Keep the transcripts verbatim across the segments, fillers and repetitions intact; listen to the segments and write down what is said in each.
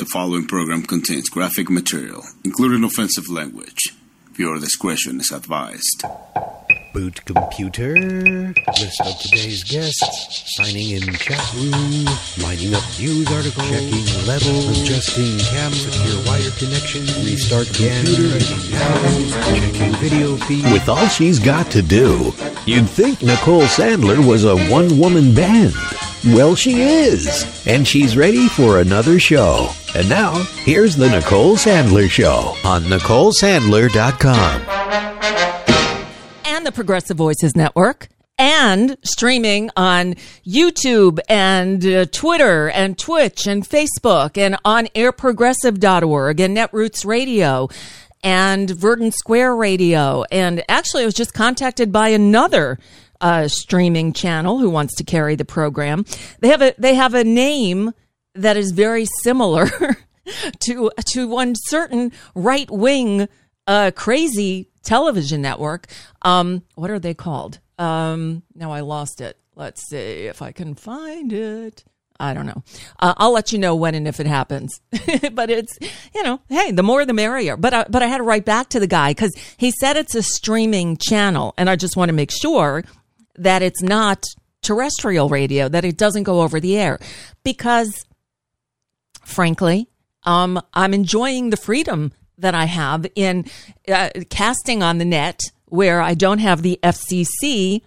The following program contains graphic material, including offensive language. Viewer discretion is advised. Boot computer, list of today's guests, signing in chat room, lining up news articles, checking level, adjusting cam, secure wire connection, restart computer, checking video feed. With all she's got to do, you'd think Nicole Sandler was a one-woman band. Well, she is, and she's ready for another show. And now, here's the Nicole Sandler Show on Nicole Sandler dot com. And the Progressive Voices Network, and streaming on YouTube and uh, Twitter and Twitch and Facebook and on air progressive dot org and Netroots Radio and Verdant Square Radio. And actually, I was just contacted by another uh, streaming channel who wants to carry the program. They have a they have a name that is very similar to to one certain right wing uh, crazy television network. Um, what are they called? Um, now I lost it. Let's see if I can find it. I don't know. Uh, I'll let you know when and if it happens. But it's, you know, hey, the more the merrier. But I, but I had to write back to the guy because he said it's a streaming channel, and I just want to make sure that it's not terrestrial radio, that it doesn't go over the air, because frankly, um, I'm enjoying the freedom that I have in uh, casting on the net, where I don't have the F C C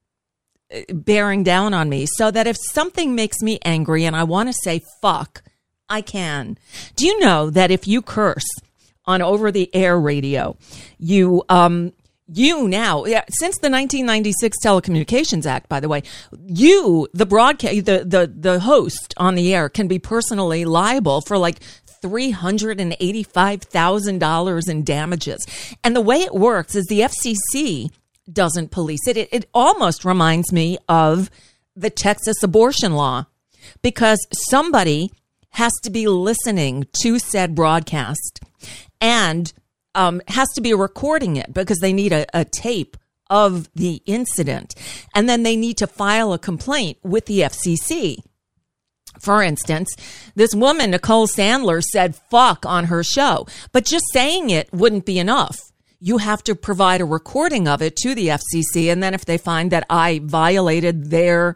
bearing down on me, so that if something makes me angry and I want to say fuck, I can. Do you know that if you curse on over-the-air radio, you um you now, since the nineteen ninety-six Telecommunications Act, by the way, you, the broadcast, the, the, the host on the air, can be personally liable for like three hundred eighty-five thousand dollars in damages. And the way it works is the F C C doesn't police it. It, it almost reminds me of the Texas abortion law, because somebody has to be listening to said broadcast and um, has to be recording it because they need a, a tape of the incident. And then they need to file a complaint with the F C C. For instance, this woman, Nicole Sandler, said fuck on her show, but just saying it wouldn't be enough. You have to provide a recording of it to the F C C, and then if they find that I violated their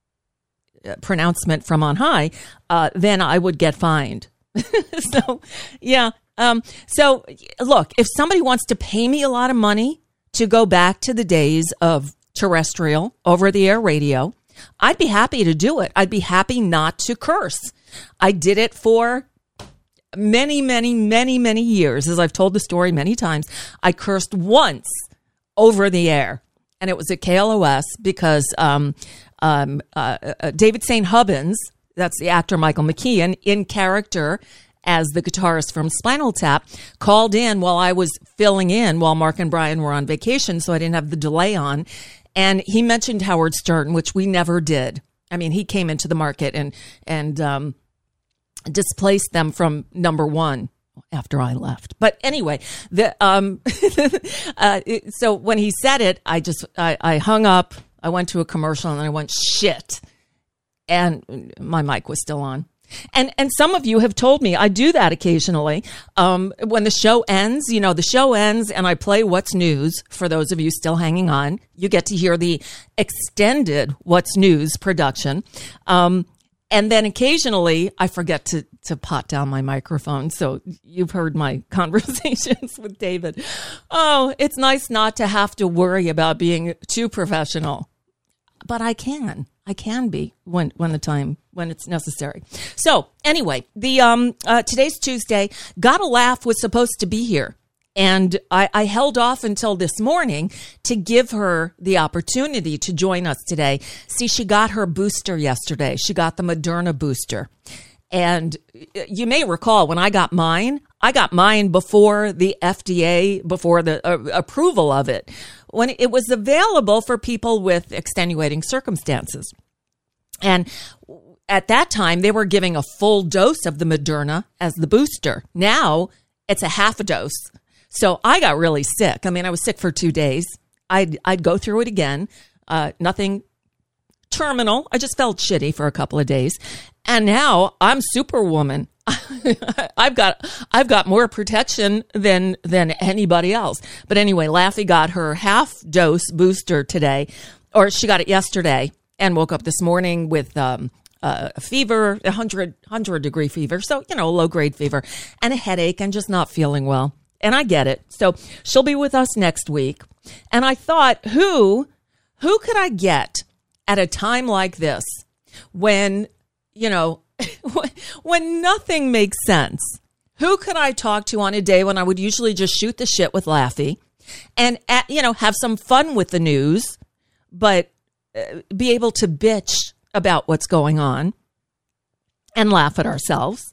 pronouncement from on high, uh, then I would get fined. So, yeah. Um, so, look, if somebody wants to pay me a lot of money to go back to the days of terrestrial, over-the-air radio, I'd be happy to do it. I'd be happy not to curse. I did it for many, many, many, many years. As I've told the story many times, I cursed once over the air, and it was at K L O S because um, um, uh, uh, David Saint Hubbins, that's the actor Michael McKean, in character as the guitarist from Spinal Tap, called in while I was filling in while Mark and Brian were on vacation, so I didn't have the delay on. And he mentioned Howard Stern, which we never did. I mean, he came into the market and and um, displaced them from number one after I left. But anyway, the um, uh, so when he said it, I just I, I hung up. I went to a commercial and I went shit, and my mic was still on. And and some of you have told me I do that occasionally. Um, when the show ends, you know, the show ends and I play What's News. For those of you still hanging on, you get to hear the extended What's News production. Um, and then occasionally I forget to, to pot down my microphone. So you've heard my conversations with David. Oh, it's nice not to have to worry about being too professional, but I can. I can be when when the time when it's necessary. So anyway, the um uh, today's Tuesday. Gotta Laugh was supposed to be here, and I, I held off until this morning to give her the opportunity to join us today. See, she got her booster yesterday. She got the Moderna booster, and you may recall when I got mine, I got mine before the F D A, before the uh, approval of it, when it was available for people with extenuating circumstances. And at that time, they were giving a full dose of the Moderna as the booster. Now it's a half a dose. So I got really sick. I mean, I was sick for two days. I'd, I'd go through it again. Uh, nothing terminal. I just felt shitty for a couple of days. And now I'm Superwoman. I've got I've got more protection than than anybody else. But anyway, Laffy got her half dose booster today, or she got it yesterday, and woke up this morning with um, uh, a fever, a hundred hundred degree fever, so you know, low grade fever, and a headache, and just not feeling well. And I get it. So she'll be with us next week. And I thought, who who could I get at a time like this when, you know, when nothing makes sense? Who could I talk to on a day when I would usually just shoot the shit with Laffy and, at, you know, have some fun with the news, but uh, be able to bitch about what's going on and laugh at ourselves?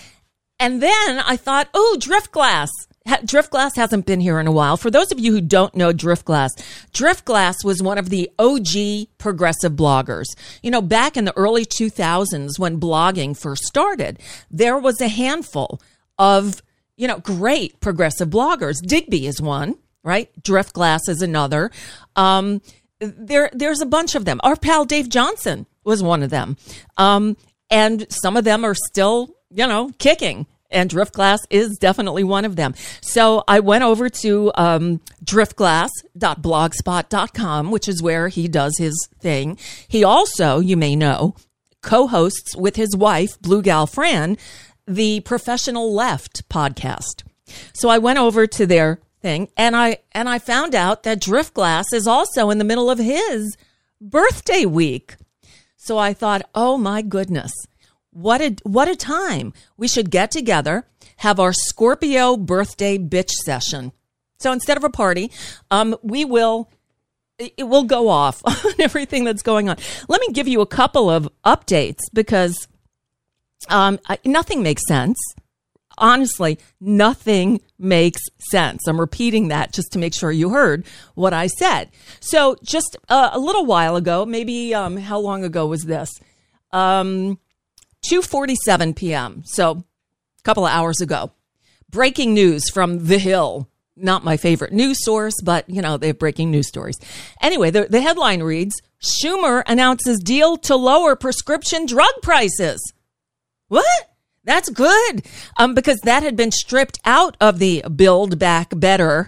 And then I thought, oh, Driftglass. Driftglass hasn't been here in a while. For those of you who don't know Driftglass, Driftglass was one of the O G progressive bloggers. You know, back in the early two thousands when blogging first started, there was a handful of, you know, great progressive bloggers. Digby is one, right? Driftglass is another. Um, there, there's a bunch of them. Our pal Dave Johnson was one of them. Um, and some of them are still, you know, kicking. And Driftglass is definitely one of them. So I went over to um, driftglass dot blogspot dot com, which is where he does his thing. He also, you may know, co-hosts with his wife, Blue Gal Fran, the Professional Left podcast. So I went over to their thing, and I and I found out that Driftglass is also in the middle of his birthday week. So I thought, oh my goodness. What a what a time. We should get together, have our Scorpio birthday bitch session. So instead of a party, um, we will it will go off on everything that's going on. Let me give you a couple of updates because um, I, nothing makes sense. Honestly, nothing makes sense. I'm repeating that just to make sure you heard what I said. So just uh, a little while ago, maybe um, how long ago was this? Um two forty-seven p.m., so a couple of hours ago. Breaking news from The Hill. Not my favorite news source, but, you know, they have breaking news stories. Anyway, the, the headline reads, Schumer announces deal to lower prescription drug prices. What? That's good, um, because that had been stripped out of the Build Back Better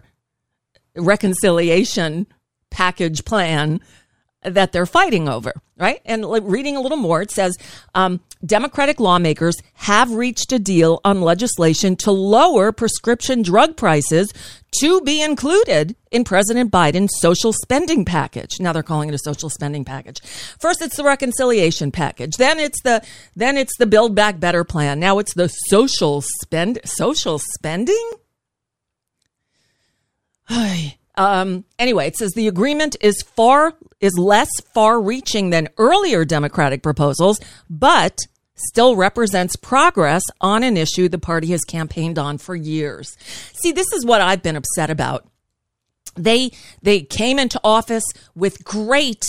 reconciliation package plan that they're fighting over, right? And like, reading a little more, it says um, Democratic lawmakers have reached a deal on legislation to lower prescription drug prices to be included in President Biden's social spending package. Now they're calling it a social spending package. First, it's the reconciliation package. Then it's the then it's the Build Back Better plan. Now it's the social spend social spending. Um, anyway, it says the agreement is far is less far-reaching than earlier Democratic proposals, but still represents progress on an issue the party has campaigned on for years. See, this is what I've been upset about. They they came into office with great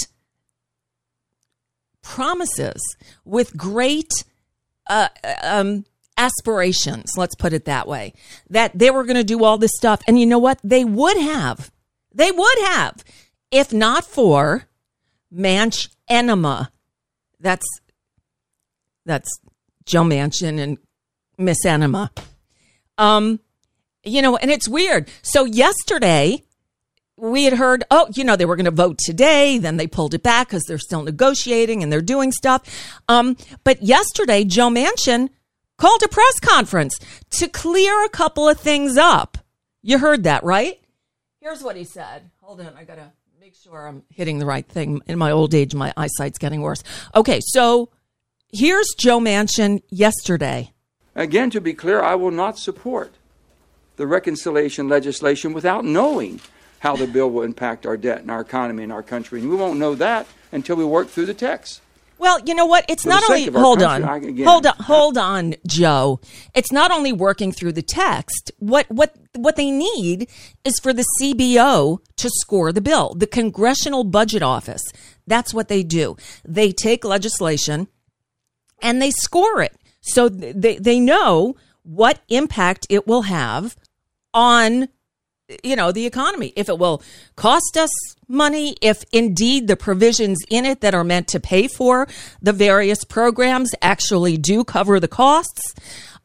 promises, with great uh, um, aspirations, let's put it that way, that they were going to do all this stuff. And you know what? They would have. They would have, if not for Manch Enema. That's that's Joe Manchin and Miss Enema. Um, you know, and it's weird. So yesterday we had heard, oh, you know, they were going to vote today. Then they pulled it back because they're still negotiating and they're doing stuff. Um, but yesterday, Joe Manchin called a press conference to clear a couple of things up. You heard that, right? Here's what he said. Hold on, I got to make sure I'm hitting the right thing. In my old age, my eyesight's getting worse. Okay, so here's Joe Manchin yesterday. Again, to be clear, I will not support the reconciliation legislation without knowing how the bill will impact our debt and our economy and our country. And we won't know that until we work through the text. Well, you know what? It's For not the only, sake of our hold country, on, I- again- hold on, hold on, Joe. It's not only working through the text. What, what, what they need is for the C B O to score the bill, the Congressional Budget Office. That's what they do. They take legislation and they score it. So they, they know what impact it will have on, you know, the economy, if it will cost us money, if indeed the provisions in it that are meant to pay for the various programs actually do cover the costs,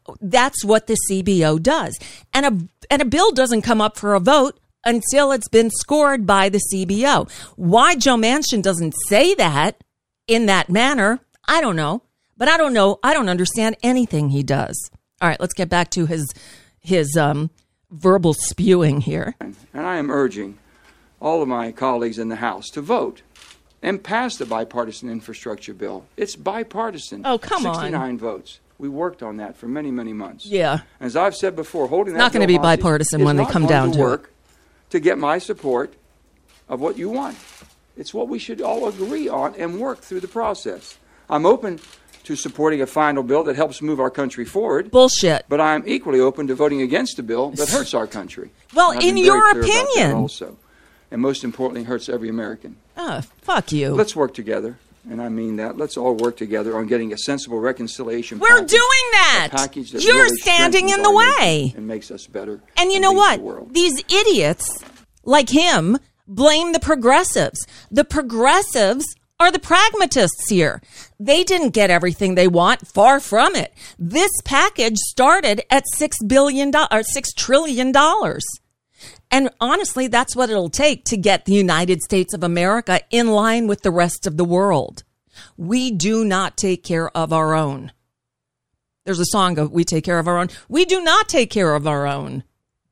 that's what the C B O does. And a, and a bill doesn't come up for a vote until it's been scored by the C B O. Why Joe Manchin doesn't say that in that manner, I don't know. But I don't know. I don't understand anything he does. All right, let's get back to his his um, verbal spewing here. And I am urging all of my colleagues in the House to vote and pass the bipartisan infrastructure bill. It's bipartisan. Oh, come on. sixty-nine votes. We worked on that for many, many months. Yeah. As I've said before, holding that not going to be bipartisan when they come down to work it. To get my support of what you want. It's what we should all agree on and work through the process. I'm open to supporting a final bill that helps move our country forward. Bullshit. But I'm equally open to voting against a bill that hurts our country. Well, in your opinion. Also. And most importantly, hurts every American. Oh, fuck you. Let's work together. And I mean that. Let's all work together on getting a sensible reconciliation We're package, doing that. A package that You're really standing in the strengthens our way. nation and makes us better. And you and know leads what? the world. These idiots like him blame the progressives. The progressives are the pragmatists here. They didn't get everything they want. Far from it. This package started at six billion dollars or six trillion dollars. And honestly, that's what it'll take to get the United States of America in line with the rest of the world. We do not take care of our own. There's a song of we take care of our own. We do not take care of our own.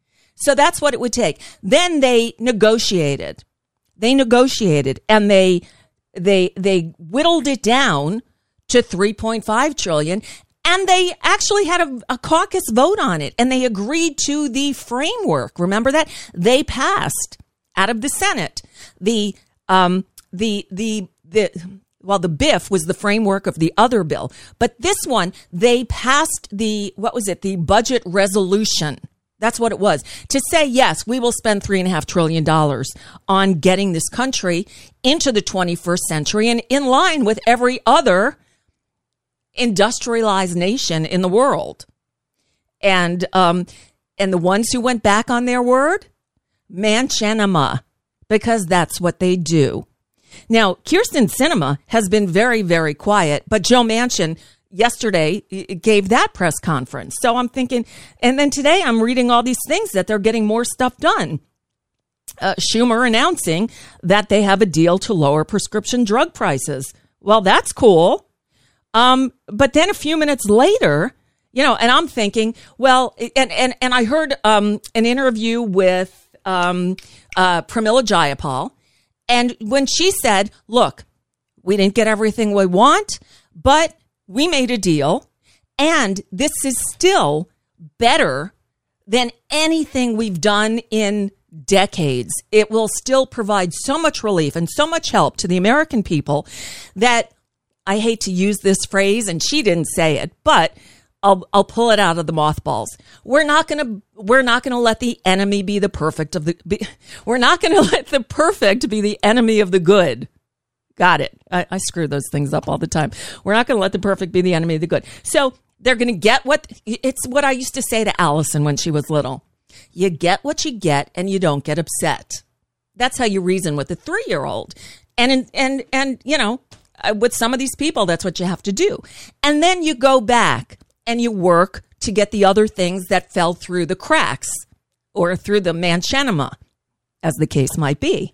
So that's what it would take. Then they negotiated. They negotiated and they they they whittled it down to three point five trillion dollars. And they actually had a, a caucus vote on it, and they agreed to the framework. Remember that? They passed out of the Senate the um the the the well the B I F was the framework of the other bill, but this one they passed the what was it the budget resolution. That's what it was, to say, yes, we will spend three and a half trillion dollars on getting this country into the twenty-first century and in line with every other industrialized nation in the world. And um, and the ones who went back on their word, Manchinima, because that's what they do. Now, Kyrsten Sinema has been very, very quiet, but Joe Manchin yesterday gave that press conference. So I'm thinking, and then today I'm reading all these things that they're getting more stuff done. Uh, Schumer announcing that they have a deal to lower prescription drug prices. Well, that's cool. Um, but then a few minutes later, you know, and I'm thinking, well, and, and, and I heard, um, an interview with, um, uh, Pramila Jayapal. And when she said, look, we didn't get everything we want, but we made a deal and this is still better than anything we've done in decades. It will still provide so much relief and so much help to the American people that I hate to use this phrase, and she didn't say it, but I'll I'll pull it out of the mothballs. We're not gonna we're not gonna let the enemy be the perfect of the. Be, we're not gonna let the perfect be the enemy of the good. Got it. I, I screw those things up all the time. We're not gonna let the perfect be the enemy of the good. So they're gonna get what it's what I used to say to Allison when she was little. You get what you get, and you don't get upset. That's how you reason with a three-year-old, and and and you know. With some of these people, that's what you have to do. And then you go back and you work to get the other things that fell through the cracks or through the Manchinima, as the case might be.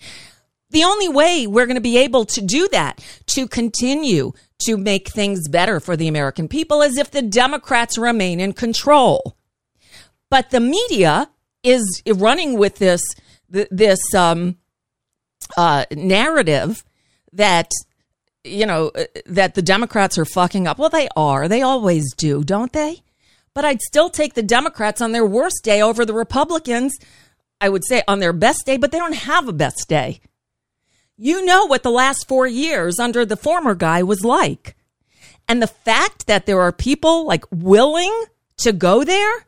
The only way we're going to be able to do that, to continue to make things better for the American people, is if the Democrats remain in control. But the media is running with this, this um, uh, narrative that you know, that the Democrats are fucking up. Well, they are. They always do, don't they? But I'd still take the Democrats on their worst day over the Republicans, I would say, on their best day, but they don't have a best day. You know what the last four years under the former guy was like. And the fact that there are people like willing to go there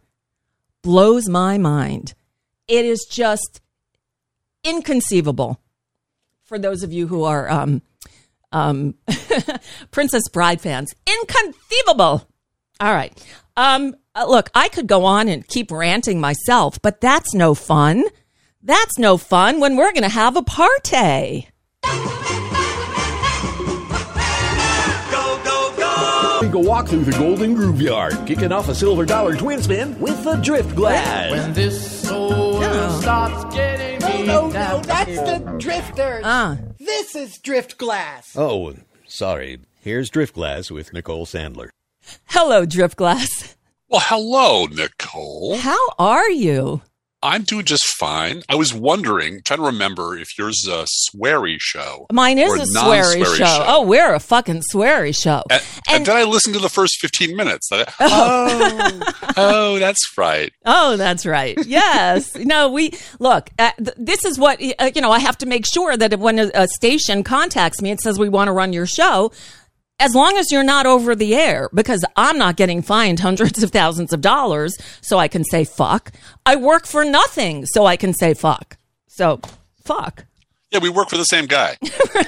blows my mind. It is just inconceivable for those of you who are um, Um, Princess Bride fans. Inconceivable. All right. Um, uh, look, I could go on and keep ranting myself, but that's no fun. That's no fun when we're going to have a party. Go, go, go. take a walk through the Golden Groove Yard, kicking off a silver dollar twin spin with the Drift Glass. When this soul No. starts getting me No, no, down. that's the Drifters. Ah. This is Drift Glass. Oh, sorry. Here's Drift Glass with Nicole Sandler. Hello, Driftglass. Well, hello, Nicole. How are you? I'm doing just fine. I was wondering, trying to remember if yours is a sweary show. Mine is or a sweary non-sweary show. Oh, we're a fucking sweary show. And, and, And- then I listened to the first fifteen minutes. I, oh, oh, that's right. Oh, that's right. Yes. No, we look. Uh, th- this is what uh, you know. I have to make sure that when a, a station contacts me and says we want to run your show, as long as you're not over the air, because I'm not getting fined hundreds of thousands of dollars, so I can say fuck. I work for nothing, so I can say fuck. So, fuck. Yeah, we work for the same guy.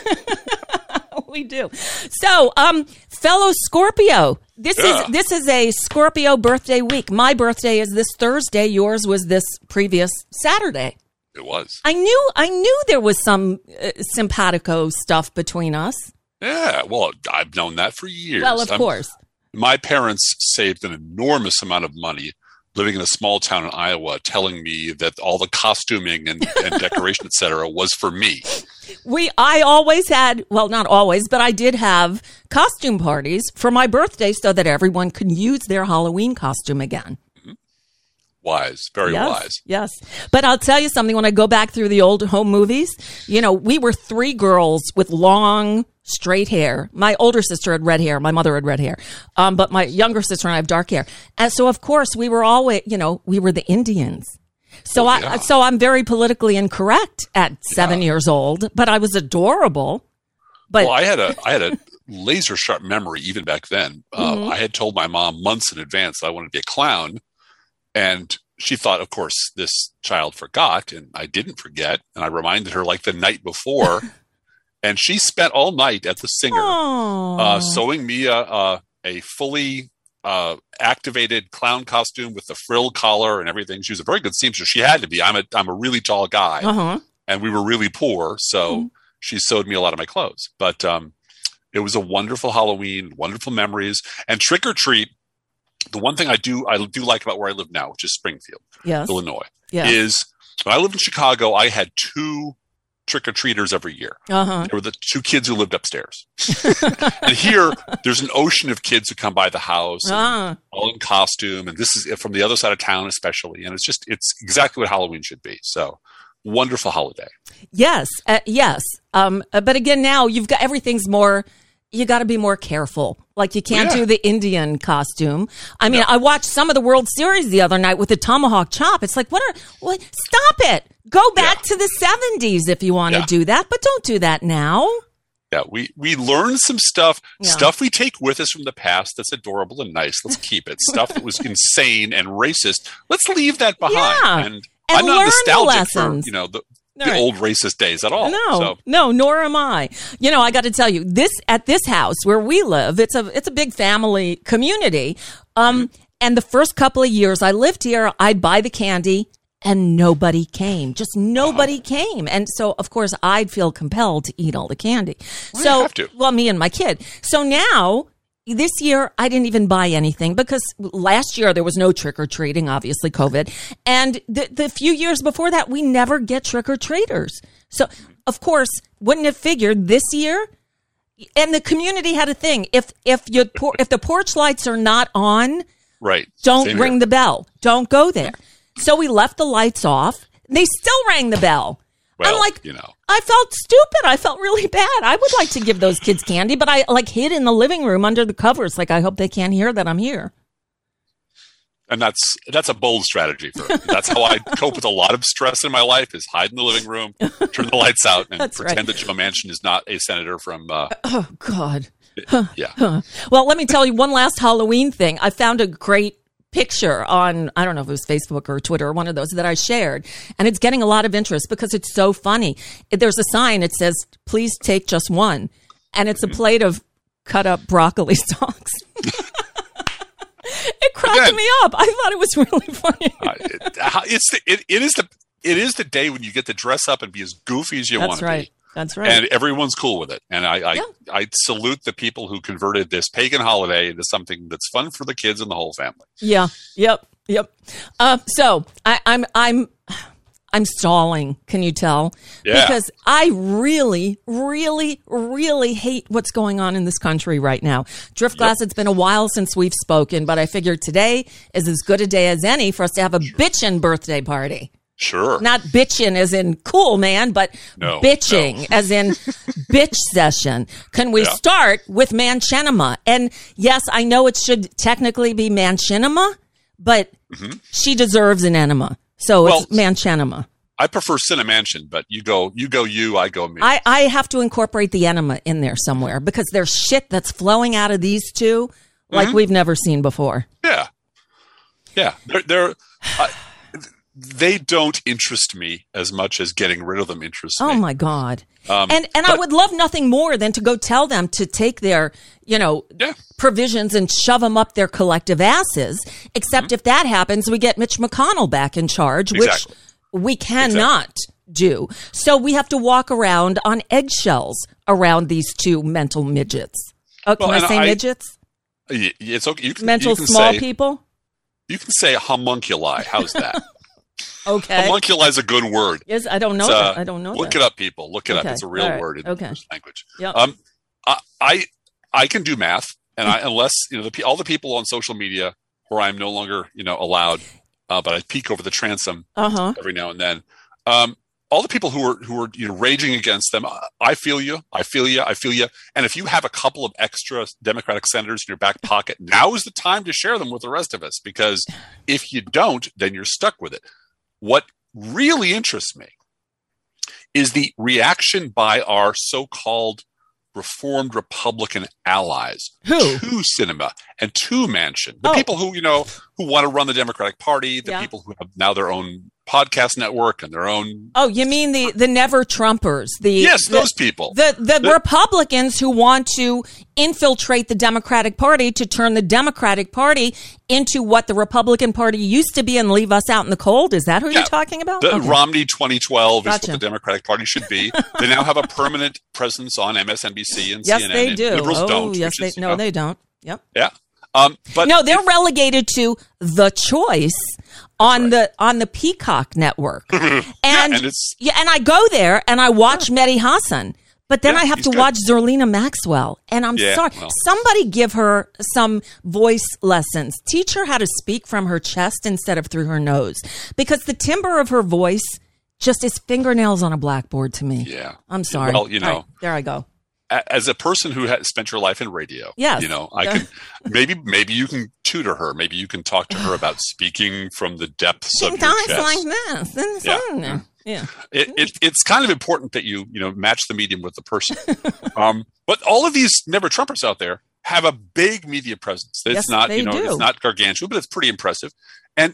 We do. So, um, fellow Scorpio, this Yeah. is this is a Scorpio birthday week. My birthday is this Thursday. Yours was this previous Saturday. It was. I knew I knew there was some uh, simpatico stuff between us. Yeah, well, I've known that for years. Well, of I'm- course. My parents saved an enormous amount of money living in a small town in Iowa, telling me that all the costuming and, and decoration, et cetera, was for me. We I always had, well, not always, but I did have costume parties for my birthday so that everyone could use their Halloween costume again. Wise, very yes, wise. Yes. But I'll tell you something, when I go back through the old home movies, you know, we were three girls with long, straight hair. My older sister had red hair. My mother had red hair. Um, but my younger sister and I have dark hair. And so, of course, we were always, you know, we were the Indians. So Oh, I, yeah. so I'm very politically incorrect at seven Yeah. years old, but I was adorable. But Well, I had a I had a laser sharp memory even back then. Uh, Mm-hmm. I had told my mom months in advance that I wanted to be a clown, and she thought, of course, this child forgot, and I didn't forget, and I reminded her like the night before, and she spent all night at the Singer Aw. uh, sewing me a a, a fully uh, activated clown costume with the frill collar and everything. She was a very good seamstress. She had to be. I'm a I'm a really tall guy, Uh-huh. and we were really poor, so Mm-hmm. she sewed me a lot of my clothes. But um, it was a wonderful Halloween, wonderful memories, and trick or treat. The one thing I do I do like about where I live now, which is Springfield, Yes. Illinois, Yeah. is when I lived in Chicago, I had two trick or treaters every year. Uh-huh. They were the two kids who lived upstairs. And here, there's an ocean of kids who come by the house, and Ah. all in costume, and this is from the other side of town, especially. And it's just it's exactly what Halloween should be. So wonderful holiday. Yes, uh, yes. Um, uh, but again, now you've got everything's more. You got to be more careful. Like you can't Yeah. do the Indian costume. I mean, No. I watched some of the World Series the other night with the tomahawk chop. It's like, what are? What? Stop it! Go back Yeah. to the seventies if you want to Yeah. do that, but don't do that now. Yeah, we we learn some stuff, Yeah. stuff we take with us from the past that's adorable and nice. Let's keep it. Stuff that was insane and racist. Let's leave that behind. Yeah. And, And I'm not learn the nostalgic for lessons. you know the, All the right. old racist days at all. No, So no, nor am I. You know, I got to tell you, this at this house where we live, it's a it's a big family community. Um, and the first couple of years I lived here, I'd buy the candy, and nobody came. Just nobody came. And so, of course, I'd feel compelled to eat all the candy. Well, so, you have to. well, me and my kid. So now. This year, I didn't even buy anything because last year there was no trick or treating, obviously COVID. And the, the few years before that, we never get trick or treaters. So, of course, wouldn't have figured this year. And the community had a thing. If, if you, por- if the porch lights are not on, right, don't Same ring here. the bell. Don't go there. So we left the lights off. They still rang the bell. Well, I'm like, you know. I felt stupid. I felt really bad. I would like to give those kids candy, but I like hid in the living room under the covers. Like, I hope they can't hear that I'm here. And that's that's a bold strategy for me. That's how I cope with a lot of stress in my life: is hide in the living room, turn the lights out, and That's pretend right. that Joe Manchin is not a senator from. Uh, Oh, God. yeah, Well, let me tell you one last Halloween thing. I found a great picture on, I don't know if it was Facebook or Twitter or one of those that I shared. And it's getting a lot of interest because it's so funny. There's a sign that says, please take just one. And it's a plate of cut up broccoli stalks. It cracked Again. me up. I thought it was really funny. uh, it, how- it's the, it, it is the it is the day when you get to dress up and be as goofy as you want That's to right. be. That's right. And everyone's cool with it. And I, I, Yeah. I salute the people who converted this pagan holiday into something that's fun for the kids and the whole family. Yeah. Yep. Yep. Uh, so I, I'm I'm I'm stalling. Can you tell? Yeah. Because I really, really, really hate what's going on in this country right now. Driftglass. Yep. It's been a while since we've spoken, but I figured today is as good a day as any for us to have a bitchin' birthday party. Sure. Not bitchin' as in cool, man, but No, bitching no. as in bitch session. Can we Yeah. start with Manchinima? And yes, I know it should technically be Manchinima, but she deserves an enema. So Well, it's Manchinima. I prefer Cinemansion, but you go, you go, you, I go, me. I, I have to incorporate the enema in there somewhere because there's shit that's flowing out of these two like Mm-hmm. we've never seen before. yeah. Yeah. They're, they're uh, they don't interest me as much as getting rid of them interests Oh me. my God. Um, and and I but- would love nothing more than to go tell them to take their, you know, Yeah. provisions and shove them up their collective asses. Except Mm-hmm. if that happens, we get Mitch McConnell back in charge, Exactly. which we cannot do. So we have to walk around on eggshells around these two mental midgets. Oh, can Well, I and say I- midgets? Y- It's okay. You can, Mental you can small say, people? You can say homunculi. How's that? Okay. Homunculi is a good word. Yes, I don't know It's, uh, that. I don't know Look that. it up, people. Look it Okay. up. It's a real All right. word in Okay. English language. Yep. Um, I, I I can do math, and I unless you know the pe- all the people on social media where I'm no longer you know allowed, uh, but I peek over the transom Uh-huh. every now and then. Um, all the people who are who are you know raging against them, I- I feel you. I feel you. I feel you. And if you have a couple of extra Democratic senators in your back pocket, now is the time to share them with the rest of us. Because if you don't, then you're stuck with it. What really interests me is the reaction by our so-called reformed Republican allies Who? to Cinema and to Manchin. The Oh. people who, you know, who want to run the Democratic Party, the Yeah. people who have now their own podcast network and their own. Oh, you mean the, the never Trumpers? The Yes, the- those people. The, the The- Republicans who want to infiltrate the Democratic Party to turn the Democratic Party into what the Republican Party used to be and leave us out in the cold. Is that who Yeah. you're talking about? The Okay. Romney twenty twelve is Gotcha. what the Democratic Party should be. They now have a permanent presence on M S N B C and Yes, C N N. they and do. Liberals oh, don't. yes, which they is, you no, know, they don't. Yep. Yeah. Um, but No, they're if- relegated to the choice on the on the Peacock network. and and it's- yeah, and I go there and I watch Mehdi Hassan. But then Yeah, I have he's to good. watch Zerlina Maxwell. And I'm Yeah, sorry. well. Somebody give her some voice lessons. Teach her how to speak from her chest instead of through her nose. Because the timbre of her voice just is fingernails on a blackboard to me. Yeah. I'm sorry. Well, you All know, right, there I go. a- as a person who has spent your life in radio, Yes. you know, I Yeah. can maybe maybe you can tutor her. Maybe you can talk to her about speaking from the depths of your Sometimes chest. like this. And Yeah. so- yeah. It, it, it's kind of important that you you know match the medium with the person. um, but all of these never Trumpers out there have a big media presence. It's Yes, not they you know do. it's not gargantuan, but it's pretty impressive. And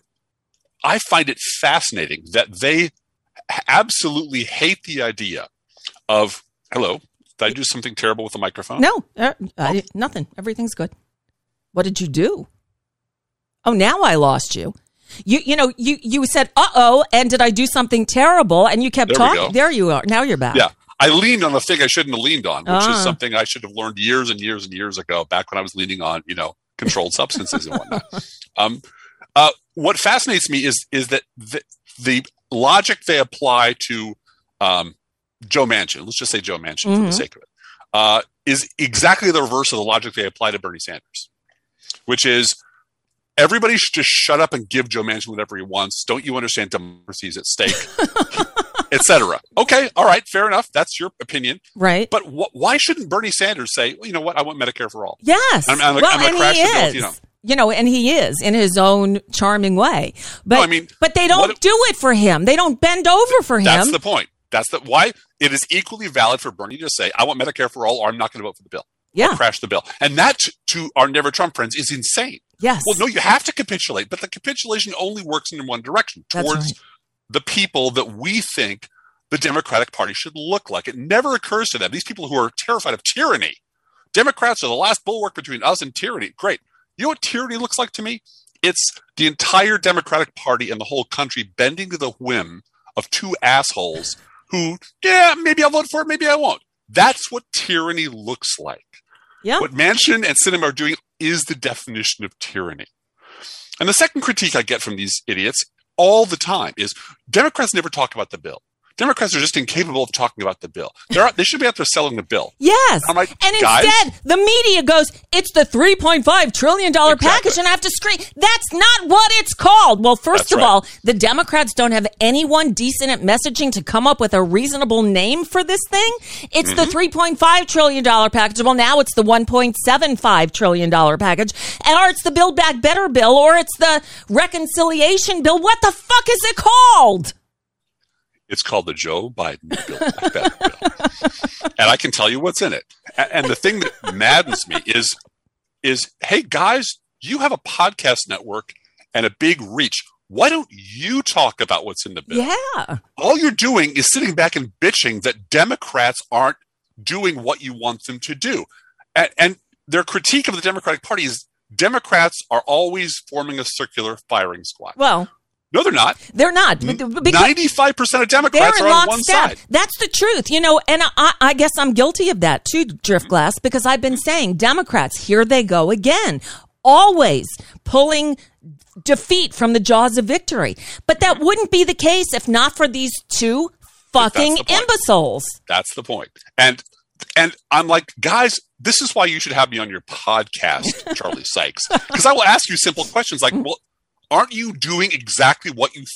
I find it fascinating that they absolutely hate the idea of hello. Did I do something terrible with the microphone? No, uh, I, nothing. Everything's good. What did you do? Oh, now I lost you. You you know, you, you said, uh-oh, and did I do something terrible? And you kept There we talking. go. There you are. Now you're back. Yeah. I leaned on a thing I shouldn't have leaned on, which Ah. is something I should have learned years and years and years ago, back when I was leaning on, you know, controlled substances and whatnot. Um, uh, what fascinates me is is that the, the logic they apply to um, Joe Manchin, let's just say Joe Manchin for Mhm. the sake of it, uh, is exactly the reverse of the logic they apply to Bernie Sanders, which is everybody should just shut up and give Joe Manchin whatever he wants. Don't you understand democracy is at stake, et cetera. Okay, all right, fair enough. That's your opinion. Right. But wh- why shouldn't Bernie Sanders say, well, you know what, I want Medicare for all? Yes. I'm- I'm- well, I'm gonna and crash he the bill, is. you know. You know, and he is in his own charming way. But No, I mean, but they don't what- do it for him. They don't bend over for him. That's the point. That's the why it is equally valid for Bernie to say, I want Medicare for all, or I'm not going to vote for the bill. yeah. I'll crash the bill. And that, to, to our Never Trump friends, is insane. Yes. Well, no, you have to capitulate, but the capitulation only works in one direction, That's towards right. the people that we think the Democratic Party should look like. It never occurs to them. These people who are terrified of tyranny. Democrats are the last bulwark between us and tyranny. Great. You know what tyranny looks like to me? It's the entire Democratic Party and the whole country bending to the whim of two assholes who, yeah, maybe I'll vote for it, maybe I won't. That's what tyranny looks like. Yeah. What Manchin and Sinema are doing is the definition of tyranny. And the second critique I get from these idiots all the time is Democrats never talk about the bill. Democrats are just incapable of talking about the bill. They're, they should be out there selling the bill. Yes. I'm like, and guys, instead, the media goes, it's the three point five trillion dollars Exactly. package, and I have to scream. That's not what it's called. Well, first That's of right. all, the Democrats don't have anyone decent at messaging to come up with a reasonable name for this thing. It's Mm-hmm. the three point five trillion dollars package. Well, now it's the one point seven five trillion dollars package. And or it's the Build Back Better bill, or it's the reconciliation bill. What the fuck is it called? It's called the Joe Biden Build Back Better bill. And I can tell you what's in it. A- And the thing that maddens me is, is, hey, guys, you have a podcast network and a big reach. Why don't you talk about what's in the bill? Yeah. All you're doing is sitting back and bitching that Democrats aren't doing what you want them to do. And, and their critique of the Democratic Party is Democrats are always forming a circular firing squad. Well, No, they're not. they're not. Because ninety-five percent of they're Democrats in are on one lockstep. side. That's the truth, you know, and I, I guess I'm guilty of that too, Driftglass, because I've been saying Democrats, here they go again, always pulling defeat from the jaws of victory. But that wouldn't be the case if not for these two fucking That's the point. imbeciles. That's the point. And and I'm like, guys, this is why you should have me on your podcast, Charlie Sykes, because I will ask you simple questions like, well, aren't you doing exactly what you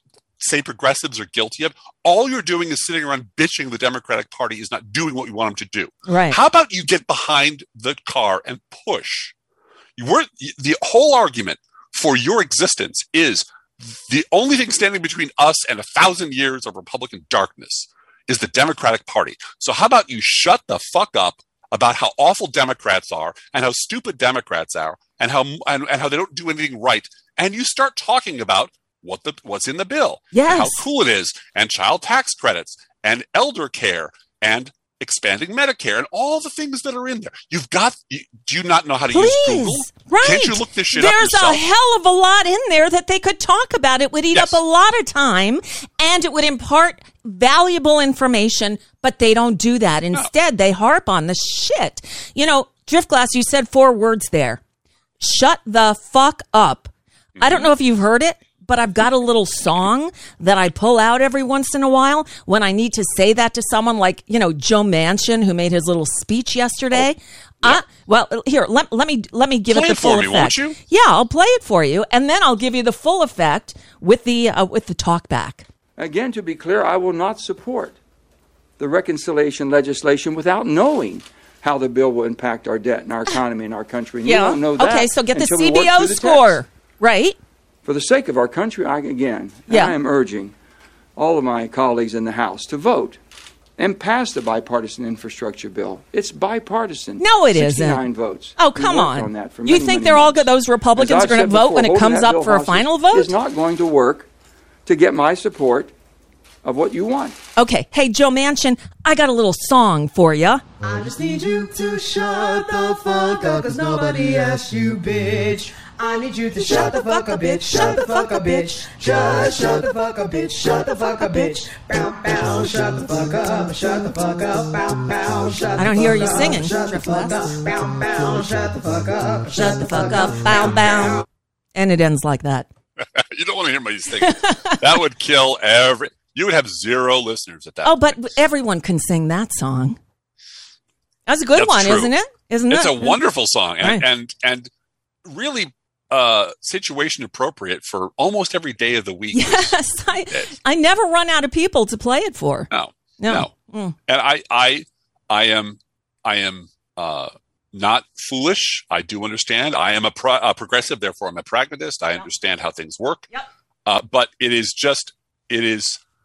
say progressives are guilty of? All you're doing is sitting around bitching the Democratic Party is not doing what we want them to do. Right. How about you get behind the car and push? You weren't, the whole argument for your existence is the only thing standing between us and a thousand years of Republican darkness is the Democratic Party. So how about you shut the fuck up about how awful Democrats are and how stupid Democrats are and how and, and how they don't do anything right, and you start talking about what the what's in the bill, Yes. and how cool it is, and child tax credits, and elder care, and expanding Medicare, and all the things that are in there. You've got. You, do you not know how to use Google? Please. Right. Can't you look this shit There's up yourself? a hell of a lot in there that they could talk about. It would eat Yes. up a lot of time and it would impart valuable information, but they don't do that. Instead, they harp on the shit. You know, Driftglass, you said four words there. Shut the fuck up. Mm-hmm. I don't know if you've heard it, but I've got a little song that I pull out every once in a while when I need to say that to someone like, you know, Joe Manchin, who made his little speech yesterday. Oh, yeah. uh, well, here, let, let me let me give Play it the it full for me, effect. won't you? Yeah, I'll play it for you, and then I'll give you the full effect with the uh, with the talk back. Again, to be clear, I will not support the reconciliation legislation without knowing how the bill will impact our debt and our economy and our country. And Yeah. we don't know that Okay, so get the until we C work B O through the score, text. right? For the sake of our country, I, again, Yeah. I am urging all of my colleagues in the House to vote and pass the bipartisan infrastructure bill. It's bipartisan. No, it isn't. sixty-nine votes. Oh, We come worked on. on that for You many, think many they're all months. go- those Republicans As are I've gonna said vote before, when it holding comes that up bill for a hostage final vote? is not going to work to get my support of what you want. Okay, hey, Joe Manchin, I got a little song for you. I just need you to shut the fuck up, cause nobody asked you, bitch. I need you to shut the fuck up, bitch. Shut the fuck up, bitch. Just shut the fuck up, bitch. Shut the fuck up, bitch. Bow, bow, shut the fuck up. Shut the fuck up. Bow, bow, shut the I don't hear fuck you up. singing, Shut the fuck Driftglass. up. Bow, bow, shut the fuck up. Shut the fuck up, bow, bow. And it ends like that. You don't want to hear my things. That would kill every. You would have zero listeners at that. Oh, point. but everyone can sing that song. That's a good That's one, true. isn't it? Isn't It's it? a wonderful song, and Right. and and really uh, situation appropriate for almost every day of the week. Yes, I, I never run out of people to play it for. No, No. no, Mm. and I, I, I am, I am uh, not foolish. I do understand. I am a, pro- a progressive, therefore I'm a pragmatist. I understand how things work. Yep. Uh, but it is just, it is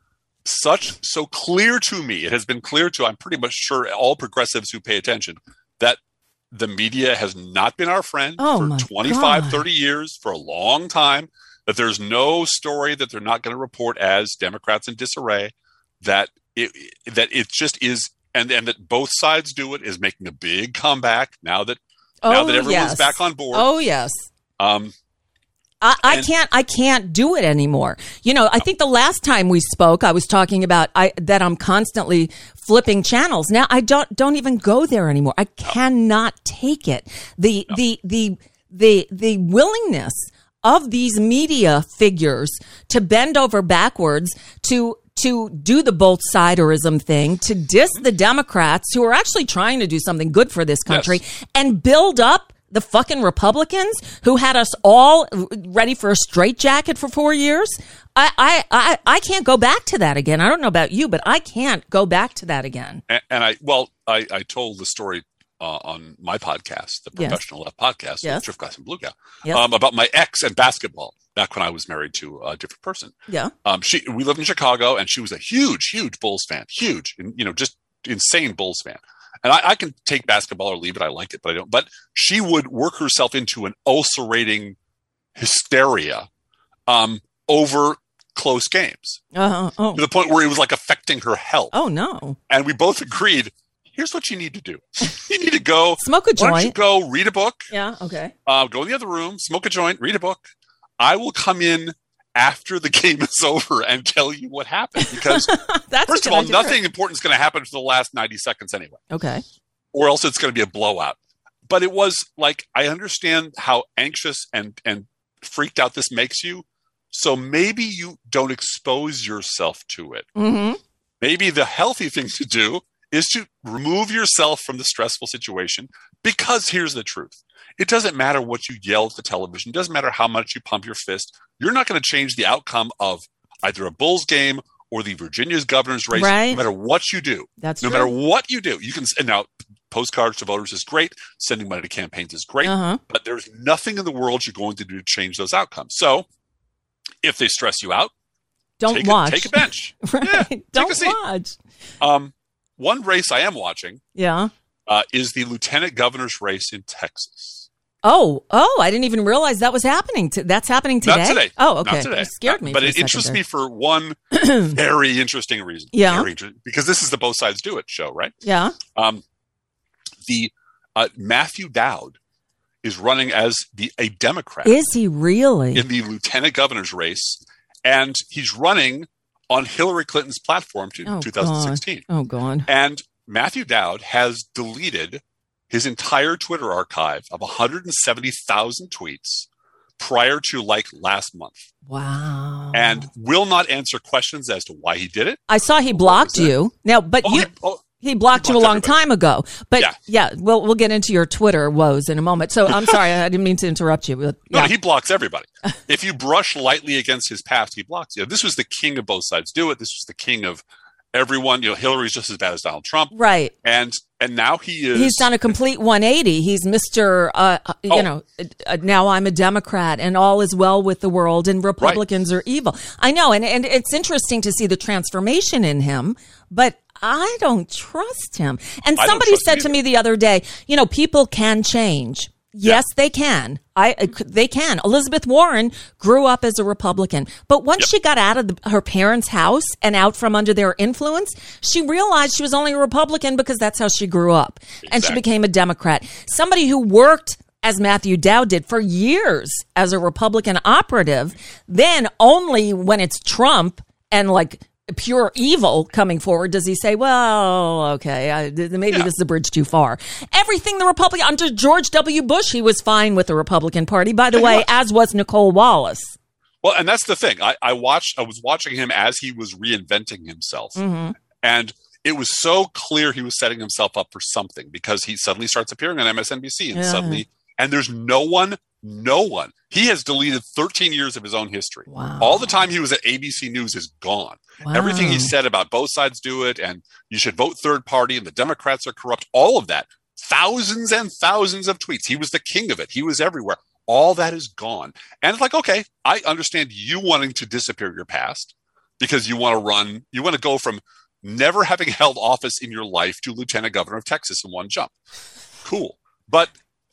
such so clear to me. It has been clear to I'm pretty much sure all progressives who pay attention that the media has not been our friend Oh, for my twenty-five, God. thirty years, for a long time, that there's no story that they're not going to report as Democrats in disarray, that it, that it just is, and, and that both sides do it, is making a big comeback now that, now Oh, that everyone's yes. back on board. Oh, yes. Um, I, I And- can't. I can't do it anymore. You know, I think the last time we spoke, I was talking about I, that I'm constantly flipping channels. Now I don't don't even go there anymore. I cannot take it. The the the the the willingness of these media figures to bend over backwards to to do the both siderism thing, to diss the Democrats who are actually trying to do something good for this country, Yes. and build up the fucking Republicans who had us all ready for a straitjacket for four years. I, I, I, I can't go back to that again. I don't know about you, but I can't go back to that again. And, and I, well, I, I told the story uh, on my podcast, the Yes. Professional Left podcast, Yes. Drift Glass and Blue Gal, Yes. um, about my ex and basketball back when I was married to a different person. Yeah. Um, she, we lived in Chicago, and she was a huge, huge Bulls fan, huge, and you know, just insane Bulls fan. And I, I can take basketball or leave it. I like it, but I don't. But she would work herself into an ulcerating hysteria um, over close games Uh-huh. Oh. to the point where it was like affecting her health. Oh no. And we both agreed, here's what you need to do. You need to go Smoke a Why don't you joint. go read a book, Yeah. Okay. uh, go in the other room, smoke a joint, read a book. I will come in after the game is over and tell you what happened. Because That's first a of good all, idea. nothing important is going to happen for the last ninety seconds anyway, Okay. or else it's going to be a blowout. But it was like, I understand how anxious and, and freaked out this makes you. So maybe you don't expose yourself to it. Mm-hmm. Maybe the healthy thing to do is to remove yourself from the stressful situation, because here's the truth. It doesn't matter what you yell at the television. It doesn't matter how much you pump your fist. You're not going to change the outcome of either a Bulls game or the Virginia's governor's race, Right. no matter what you do. That's no true. matter what you do. You can, and now postcards to voters is great. Sending money to campaigns is great. Uh-huh. But there's nothing in the world you're going to do to change those outcomes. So if they stress you out, Don't take watch. A, take a bench. Right. Yeah, take Don't a seat. watch. Um, one race I am watching Yeah. uh, is the lieutenant governor's race in Texas. Oh, oh, I didn't even realize that was happening. To, that's happening today? Not today. Oh, okay. Not today. You scared Uh, me. But for a it interests second me for one very interesting reason. Yeah. Very inter- because this is the Both Sides Do It show, right? there. Yeah. Um, the uh, Matthew Dowd is running as the a Democrat Is he really? in the lieutenant governor's race, and he's running on Hillary Clinton's platform to Oh, twenty sixteen. God. Oh, God. And Matthew Dowd has deleted his entire Twitter archive of one hundred seventy thousand tweets prior to like last month, Wow. and will not answer questions as to why he did it. I saw he blocked was that? you. Now, but Oh, you he, oh, he blocked he you a blocked long everybody. time ago. But yeah, Yeah. we'll we'll get into your Twitter woes in a moment. So I'm sorry, I didn't mean to interrupt you. But no, yeah. he blocks everybody. If you brush lightly against his past, he blocks you. This was the king of Both Sides Do It. This was the king of everyone. You know, Hillary's just as bad as Donald Trump, Right. and and now he is. He's done a complete one eighty. He's Mister Uh, uh, you Oh. know, uh, now I'm a Democrat and all is well with the world and Republicans are evil. I know. And, and it's interesting to see the transformation in him, but I don't trust him. And I don't somebody trust said him to either. me the other day, you know, people can change. Yes, they can. I uh, they can. Elizabeth Warren grew up as a Republican, but once Yep. she got out of the, her parents' house and out from under their influence, she realized she was only a Republican because that's how she grew up, and she Exactly. became a Democrat. Somebody who worked as Matthew Dowd did for years as a Republican operative, then only when it's Trump and like pure evil coming forward does he say, well, okay, I, th- maybe Yeah. this is a bridge too far. Everything the Republican, under George W. Bush, he was fine with the Republican Party, by the Yeah, he way, was. as was Nicole Wallace. Well, and that's the thing. I, I watched. I was watching him as he was reinventing himself, Mm-hmm. and it was so clear he was setting himself up for something, because he suddenly starts appearing on M S N B C, and Yeah. suddenly, and there's no one, no one. He has deleted thirteen years of his own history. Wow. All the time he was at A B C News is gone. Wow. Everything he said about both sides do it, and you should vote third party, and the Democrats are corrupt. All of that, thousands and thousands of tweets. He was the king of it. He was everywhere. All that is gone. And it's like, okay, I understand you wanting to disappear your past because you want to run, you want to go from never having held office in your life to lieutenant governor of Texas in one jump. Cool. But,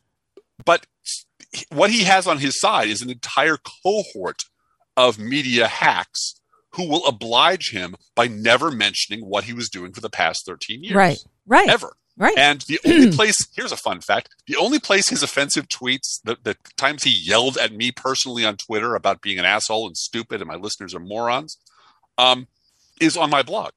but what he has on his side is an entire cohort of media hacks who will oblige him by never mentioning what he was doing for the past thirteen years. Right, right. Ever. Right. And the only place, here's a fun fact, the only place his offensive tweets, the, the times he yelled at me personally on Twitter about being an asshole and stupid and my listeners are morons, um, is on my blog.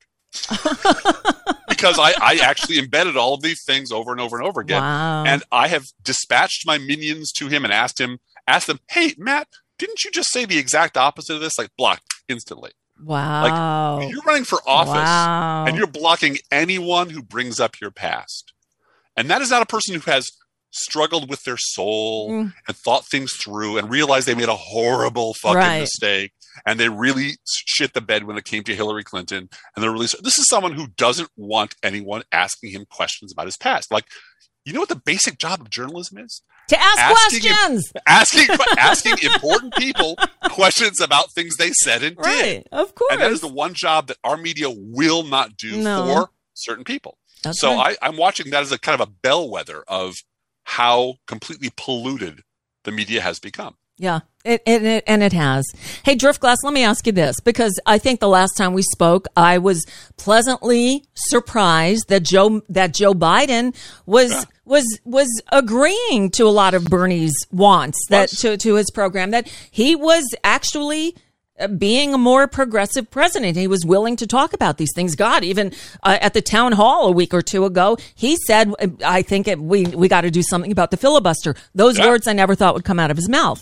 Because I, I actually embedded all of these things over and over and over again. Wow. And I have dispatched my minions to him and asked him, asked them, hey, Matt, didn't you just say the exact opposite of this? Like, blocked instantly. Wow. Like, you're running for office Wow. and you're blocking anyone who brings up your past. And that is not a person who has struggled with their soul mm. and thought things through and realized they made a horrible fucking right. mistake. And they really shit the bed when it came to Hillary Clinton. And they're really, this is someone who doesn't want anyone asking him questions about his past. Like, you know what the basic job of journalism is? To ask asking, questions. Asking, asking important people questions about things they said and did. Right, of course. And that is the one job that our media will not do no. for certain people. That's so right. I, I'm watching that as a kind of a bellwether of how completely polluted the media has become. Yeah, it, it, it, and it has. Hey, Driftglass, let me ask you this, because I think the last time we spoke, I was pleasantly surprised that Joe that Joe Biden was yeah. was was agreeing to a lot of Bernie's wants that to, to his program, that he was actually being a more progressive president. He was willing to talk about these things. God, even uh, at the town hall a week or two ago, he said, I think it, we, we got to do something about the filibuster. Those yeah. words I never thought would come out of his mouth.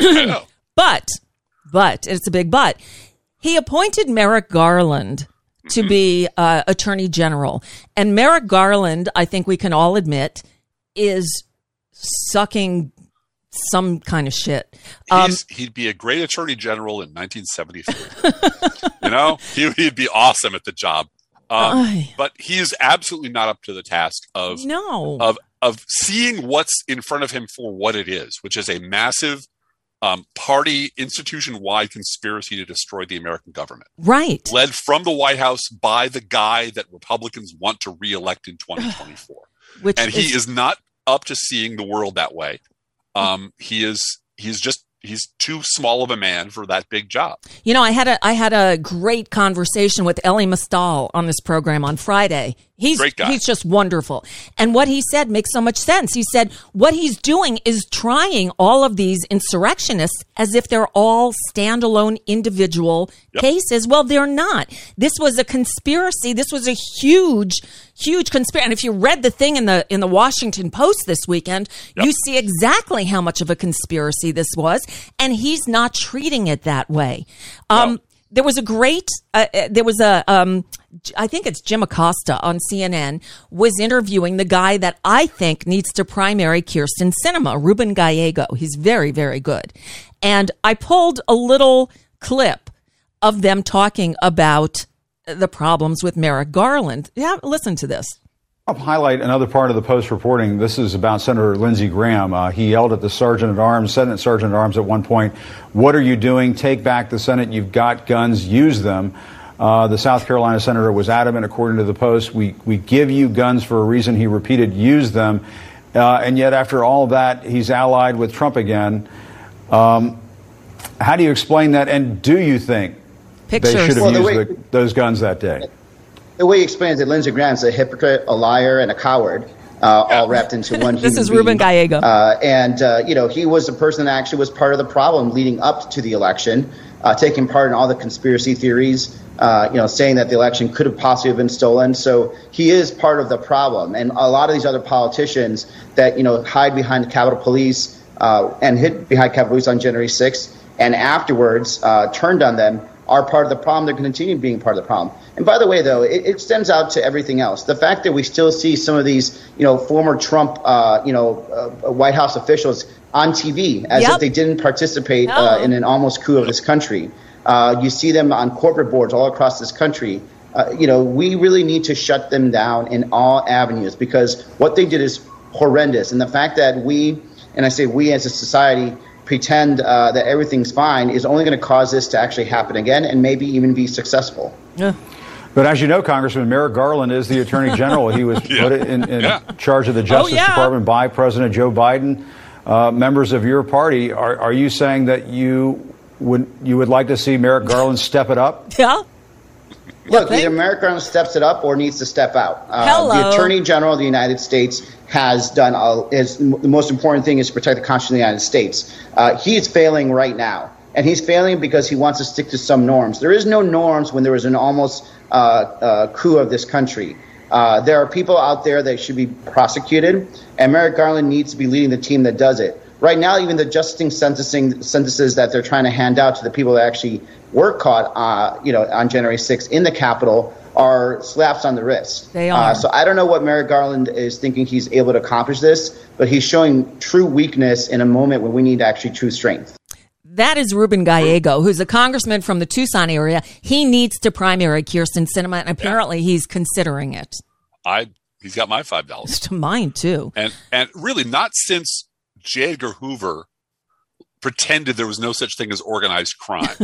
But, but, it's a big but, he appointed Merrick Garland to be uh, Attorney General. And Merrick Garland, I think we can all admit, is sucking some kind of shit. Um, He's, he'd be a great attorney general in nineteen seventy-three. You know, he, he'd be awesome at the job. Um, but he is absolutely not up to the task of no. of of seeing what's in front of him for what it is, which is a massive um, party institution-wide conspiracy to destroy the American government. Right. Led from the White House by the guy that Republicans want to reelect in twenty twenty-four. Which and he is, is not up to seeing the world that way. Um, he is, he's just, he's too small of a man for that big job. You know, I had a, I had a great conversation with Elie Mystal on this program on Friday. He's, Great guy. He's just wonderful. And what he said makes so much sense. He said what he's doing is trying all of these insurrectionists as if they're all standalone individual yep. cases. Well, they're not. This was a conspiracy. This was a huge, huge conspiracy. And if you read the thing in the in the Washington Post this weekend, yep. you see exactly how much of a conspiracy this was. And he's not treating it that way. Um, no. There was a great, uh, there was a, um, I think it's Jim Acosta on C N N was interviewing the guy that I think needs to primary Kyrsten Sinema, Ruben Gallego. He's very, very good. And I pulled a little clip of them talking about the problems with Merrick Garland. Yeah, listen to this. I'll highlight another part of the Post reporting. This is about Senator Lindsey Graham. Uh, he yelled at the Sergeant at Arms, Senate Sergeant at Arms at one point, "What are you doing? Take back the Senate. You've got guns. Use them." Uh, the South Carolina senator was adamant, according to the Post, we, we give you guns for a reason. He repeated, use them. Uh, and yet after all of that, he's allied with Trump again. Um, how do you explain that? And do you think Pictures. they should have well, used way- the, those guns that day? The way he explains it, Lindsey Graham's a hypocrite, a liar, and a coward, uh, all wrapped into one human This is being. Ruben Gallego. Uh, and, uh, you know, he was the person that actually was part of the problem leading up to the election, uh, taking part in all the conspiracy theories, uh, you know, saying that the election could have possibly been stolen. So he is part of the problem. And a lot of these other politicians that, you know, hide behind the Capitol Police uh, and hid behind Capitol Police on January sixth and afterwards uh, turned on them are part of the problem. They're continuing being part of the problem. And by the way, though, it, it extends out to everything else. The fact that we still see some of these, you know, former Trump, uh, you know, uh, White House officials on T V as yep. if they didn't participate no. uh, in an almost coup of this country. Uh, you see them on corporate boards all across this country. Uh, you know, we really need to shut them down in all avenues because what they did is horrendous. And the fact that we, and I say we as a society, pretend uh, that everything's fine is only going to cause this to actually happen again and maybe even be successful. Yeah. But as you know, Congressman, Merrick Garland is the Attorney General. He was yeah. put in, in yeah. charge of the Justice oh, yeah. Department by President Joe Biden. Uh, members of your party, are, are you saying that you would you would like to see Merrick Garland step it up? Yeah. Look, either Merrick Garland steps it up or needs to step out. Uh, Hello. The Attorney General of the United States has done a, is, the most important thing is to protect the Constitution of the United States. Uh, he is failing right now, and he's failing because he wants to stick to some norms. There is no norms when there is an almost uh, uh, coup of this country. Uh, there are people out there that should be prosecuted, and Merrick Garland needs to be leading the team that does it. Right now, even the adjusting sentencing sentences that they're trying to hand out to the people that actually were caught, uh, you know, on January sixth in the Capitol are slaps on the wrist. They are. Uh, so I don't know what Merrick Garland is thinking he's able to accomplish this, but he's showing true weakness in a moment when we need actually true strength. That is Ruben Gallego, who's a congressman from the Tucson area. He needs to primary Kyrsten Sinema, and apparently yeah. he's considering it. I he's got my five dollars. To mine too. And and really not since J. Edgar Hoover pretended there was no such thing as organized crime.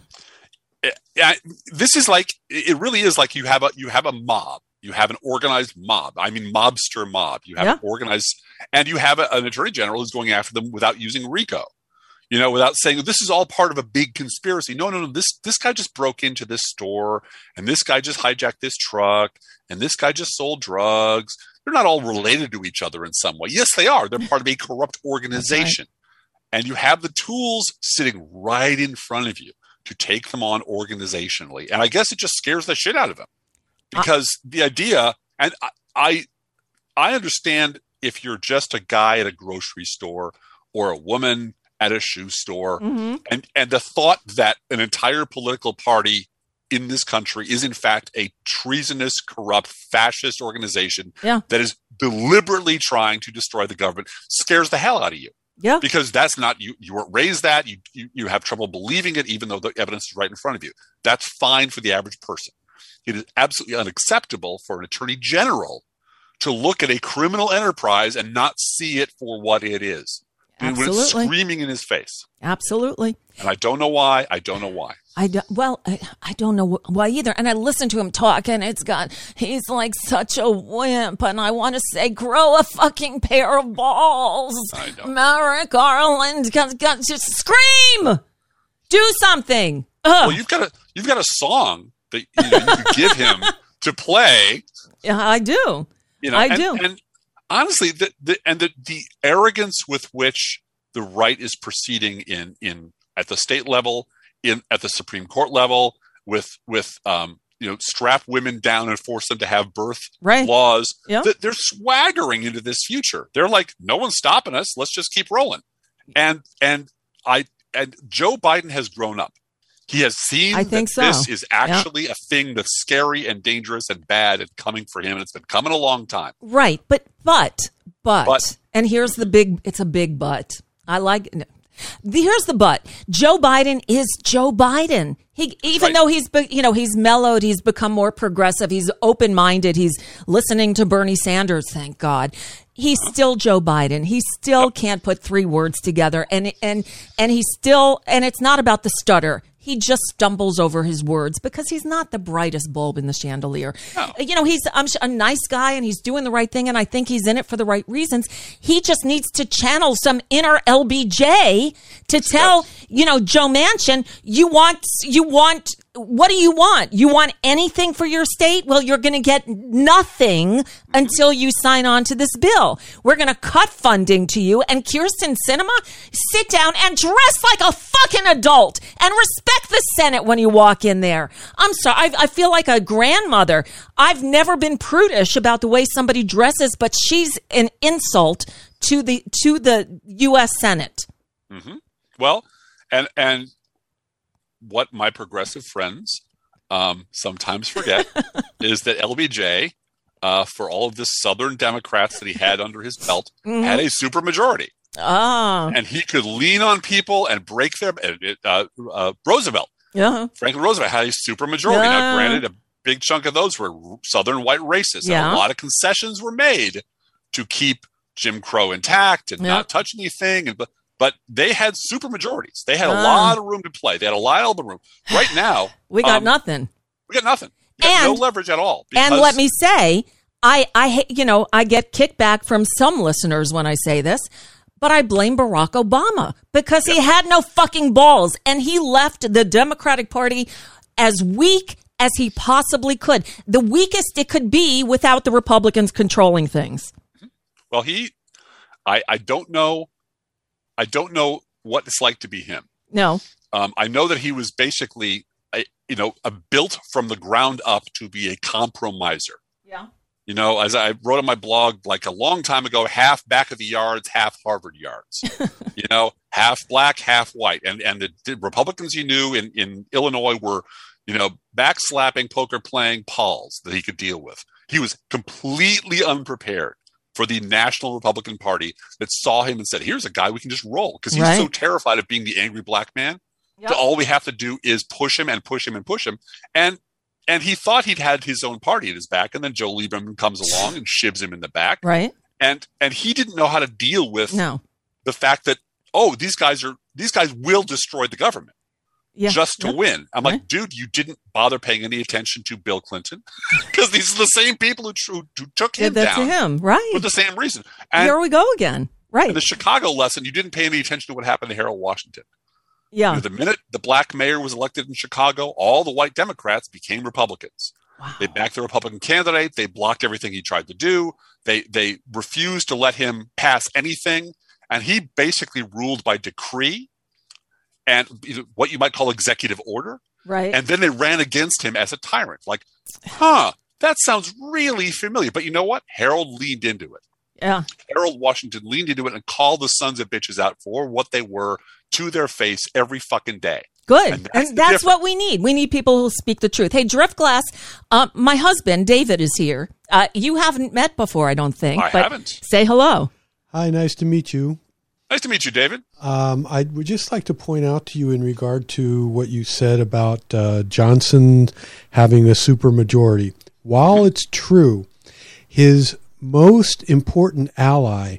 it, it, this is like it really is like you have a you have a mob. You have an organized mob. I mean, mobster mob. You have yeah. an organized, and you have a, an attorney general who's going after them without using RICO. You know, without saying this is all part of a big conspiracy. No, no, no. This this guy just broke into this store, and this guy just hijacked this truck, and this guy just sold drugs. They're not all related to each other in some way. Yes, they are. They're part of a corrupt organization, right. And you have the tools sitting right in front of you to take them on organizationally. And I guess it just scares the shit out of them because I- the idea, and I, I, I understand if you're just a guy at a grocery store or a woman at a shoe store, mm-hmm. and, and the thought that an entire political party in this country is in fact a treasonous, corrupt, fascist organization yeah. that is deliberately trying to destroy the government scares the hell out of you. Yeah. Because that's not, you, you weren't raised that, you, you, you have trouble believing it, even though the evidence is right in front of you. That's fine for the average person. It is absolutely unacceptable for an attorney general to look at a criminal enterprise and not see it for what it is. Absolutely. When it's screaming in his face. Absolutely. And I don't know why. I don't know why. I do, well, I, I don't know why either. And I listen to him talk, and it's got, he's like such a wimp. And I want to say, grow a fucking pair of balls. I know. Merrick Garland, got, got, just scream. Do something. Ugh. Well, you've got a you've got a song that you, know, you could give him to play. Yeah, I do. You know, I and, do. And honestly, the, the and the, the arrogance with which the right is proceeding in in at the state level, in at the Supreme Court level, with with um, you know, strap women down and force them to have birth right. laws. Yeah. Th- they're swaggering into this future. They're like, no one's stopping us. Let's just keep rolling. And and I and Joe Biden has grown up. He has seen I think that so. this is actually yeah. a thing that's scary and dangerous and bad and coming for him. And it's been coming a long time. Right. But, but, but, but and here's the big, it's a big but. I like, no. Here's the but. Joe Biden is Joe Biden. He, even right. though he's, you know, he's mellowed, he's become more progressive, he's open-minded, he's listening to Bernie Sanders, thank God. He's still Joe Biden. He still yep. can't put three words together. And, and, and he's still, and it's not about the stutter. He just stumbles over his words because he's not the brightest bulb in the chandelier. No. You know, he's I'm a nice guy and he's doing the right thing. And I think he's in it for the right reasons. He just needs to channel some inner L B J to tell, you know, Joe Manchin, you want, you want, what do you want? You want anything for your state? Well, you're going to get nothing until you sign on to this bill. We're going to cut funding to you. And Kyrsten Sinema, sit down and dress like a fucking adult and respect the Senate when you walk in there. I'm sorry. I, I feel like a grandmother. I've never been prudish about the way somebody dresses, but she's an insult to the to the U S Senate. Mm-hmm. Well, and and what my progressive friends um, sometimes forget is that L B J, uh, for all of the Southern Democrats that he had under his belt, mm-hmm. had a supermajority. Oh. And he could lean on people and break their uh, uh, Roosevelt. Yeah. Franklin Roosevelt had a supermajority. Yeah. Now, granted, a big chunk of those were Southern white racists. Yeah. And a lot of concessions were made to keep Jim Crow intact and yep. not touch anything. And but but they had supermajorities. They had a uh. lot of room to play. They had a lot of room. Right now, we got um, nothing. We got nothing. We got and, no leverage at all. And let me say, I I you know I get kickback from some listeners when I say this. But I blame Barack Obama because he had no fucking balls and he left the Democratic Party as weak as he possibly could. The weakest it could be without the Republicans controlling things. Well, he, I, I don't know, I don't know what it's like to be him. No. Um, I know that he was basically, a, you know, a built from the ground up to be a compromiser. Yeah. You know, as I wrote on my blog like a long time ago, half back of the yards, half Harvard yards. You know, half black, half white. And and the, the Republicans he knew in, in Illinois were, you know, backslapping, poker playing Pauls that he could deal with. He was completely unprepared for the National Republican Party that saw him and said, here's a guy we can just roll. Because he's Right. so terrified of being the angry black man. Yep. That all we have to do is push him and push him and push him. And And he thought he'd had his own party at his back, and then Joe Lieberman comes along and shivs him in the back. Right. And and he didn't know how to deal with No. the fact that, oh, these guys are these guys will destroy the government Yeah. just to Yep. win. I'm Right. like, dude, you didn't bother paying any attention to Bill Clinton because these are the same people who, who, who took Did him that to down him. Right. for the same reason. And Here we go again. Right. in the Chicago lesson, you didn't pay any attention to what happened to Harold Washington. Yeah. You know, the minute the black mayor was elected in Chicago, all the white Democrats became Republicans. Wow. They backed the Republican candidate. They blocked everything he tried to do. They they refused to let him pass anything. And he basically ruled by decree and what you might call executive order. Right. And then they ran against him as a tyrant. Like, huh, that sounds really familiar. But you know what? Harold leaned into it. Yeah. Harold Washington leaned into it and called the sons of bitches out for what they were to their face every fucking day. Good. And And that's that's, the difference. what we need. We need people who speak the truth. Hey, Driftglass, uh, my husband, David, is here. Uh, you haven't met before, I don't think. I but haven't. Say hello. Hi, nice to meet you. Nice to meet you, David. Um, I would just like to point out to you in regard to what you said about uh, Johnson having a supermajority. While it's true, his most important ally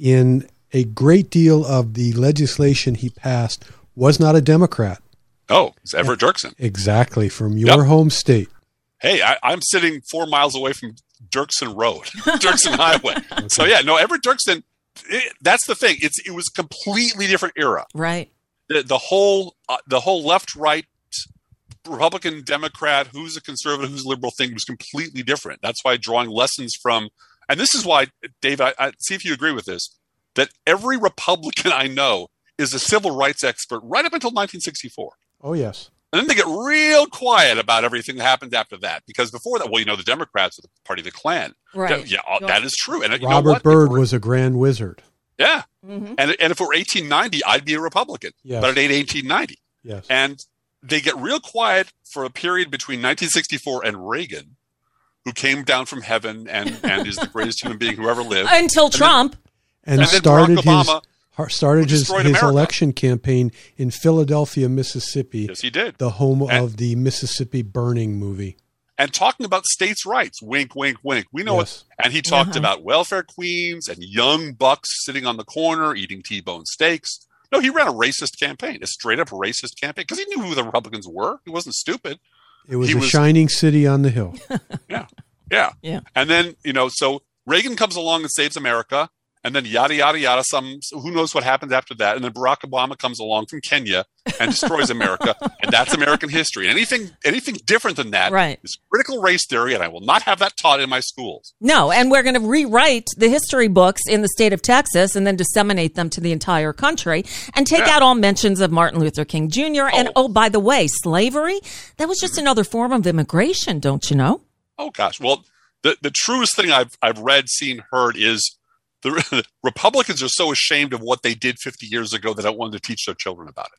in a great deal of the legislation he passed was not a Democrat. Oh, it's Everett Dirksen. Exactly, from your Yep. home state. Hey, I, I'm sitting four miles away from Dirksen Road, Dirksen Highway. So yeah, no, Everett Dirksen. It, that's the thing. It's it was a completely different era. Right. The, the whole uh, the whole left right Republican Democrat, who's a conservative, who's a liberal thing was completely different. That's why drawing lessons from, and this is why, Dave, I, I see if you agree with this, that every Republican I know is a civil rights expert right up until nineteen sixty-four. Oh, yes. And then they get real quiet about everything that happened after that. Because before that, well, you know, the Democrats are the party of the Klan. Right. Yeah, yeah, that is true. And you know Robert what? If Byrd we're- was a grand wizard. Yeah. Mm-hmm. And, and if it were eighteen ninety, I'd be a Republican. Yes. But it ain't eighteen ninety. Yes. And they get real quiet for a period between nineteen sixty-four and Reagan, who came down from heaven and, and is the greatest human being who ever lived. Until And then- Trump. And, And then started Barack his Obama, har- started who his, destroyed his America. election campaign in Philadelphia, Mississippi, Yes, he did. the home And- of the Mississippi Burning movie. And talking about states' rights, wink, wink, wink. We know Yes. it. And he talked Uh-huh. about welfare queens and young bucks sitting on the corner eating T-bone steaks. No, he ran a racist campaign, a straight up racist campaign, because he knew who the Republicans were. He wasn't stupid. It was He a was- shining city on the hill. Yeah. Yeah. Yeah. And then, you know, so Reagan comes along and saves America. And then yada, yada, yada, some, who knows what happens after that. And then Barack Obama comes along from Kenya and destroys America. And that's American history. And anything, anything different than that Right. is critical race theory. And I will not have that taught in my schools. No, and we're going to rewrite the history books in the state of Texas and then disseminate them to the entire country and take Yeah. out all mentions of Martin Luther King Junior And, Oh. oh, by the way, slavery, that was just another form of immigration, don't you know? Oh gosh. Well, the, the truest thing I've, I've read, seen, heard is the, the Republicans are so ashamed of what they did fifty years ago that they don't want to teach their children about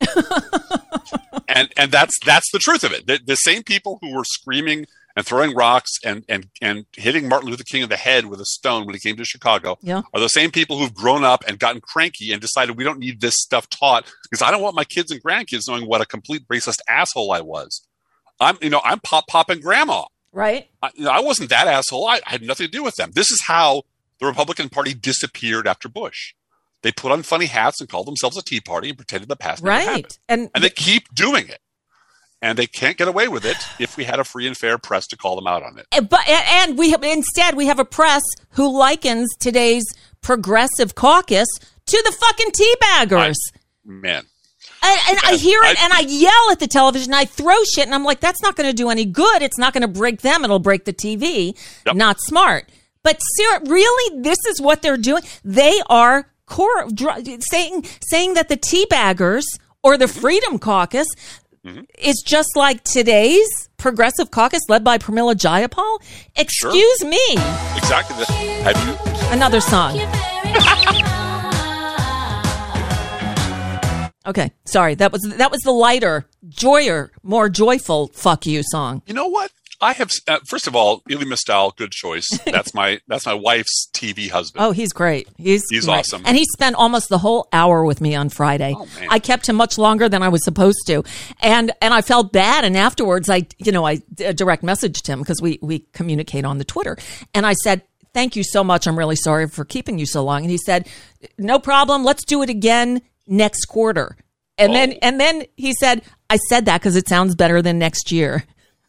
it. and, and that's, that's the truth of it. The, the same people who were screaming and throwing rocks and, and, and hitting Martin Luther King in the head with a stone when he came to Chicago Yeah. are the same people who've grown up and gotten cranky and decided we don't need this stuff taught because I don't want my kids and grandkids knowing what a complete racist asshole I was. I'm, you know, I'm pop popping grandma. Right? I, you know, I wasn't that asshole. I, I had nothing to do with them. This is how the Republican Party disappeared after Bush. They put on funny hats and called themselves a Tea Party and pretended the past never happened. Right. And, And they keep doing it. And they can't get away with it if we had a free and fair press to call them out on it. but and we have, instead we have a press who likens today's progressive caucus to the fucking teabaggers. Man. And, and I hear it and I yell at the television. I throw shit and I'm like, that's not going to do any good. It's not going to break them. It'll break the T V. Yep. Not smart. But Sarah, really, this is what they're doing. They are core, saying saying that the teabaggers or the Freedom Caucus mm-hmm. is just like today's Progressive Caucus led by Pramila Jayapal. Excuse sure. me. Exactly. Have you- Another song. Okay, sorry. That was that was the lighter, joyer, more joyful "fuck you" song. You know what? I have. Uh, first of all, Elie Mystal, good choice. That's my that's my wife's T V husband. Oh, he's great. He's he's great. awesome, and he spent almost the whole hour with me on Friday. Oh, man. I kept him much longer than I was supposed to, and and I felt bad. And afterwards, I you know I direct messaged him because we we communicate on the Twitter, and I said, "Thank you so much. I'm really sorry for keeping you so long." And he said, "No problem. Let's do it again next quarter." And oh. then and then he said, "I said that because it sounds better than next year."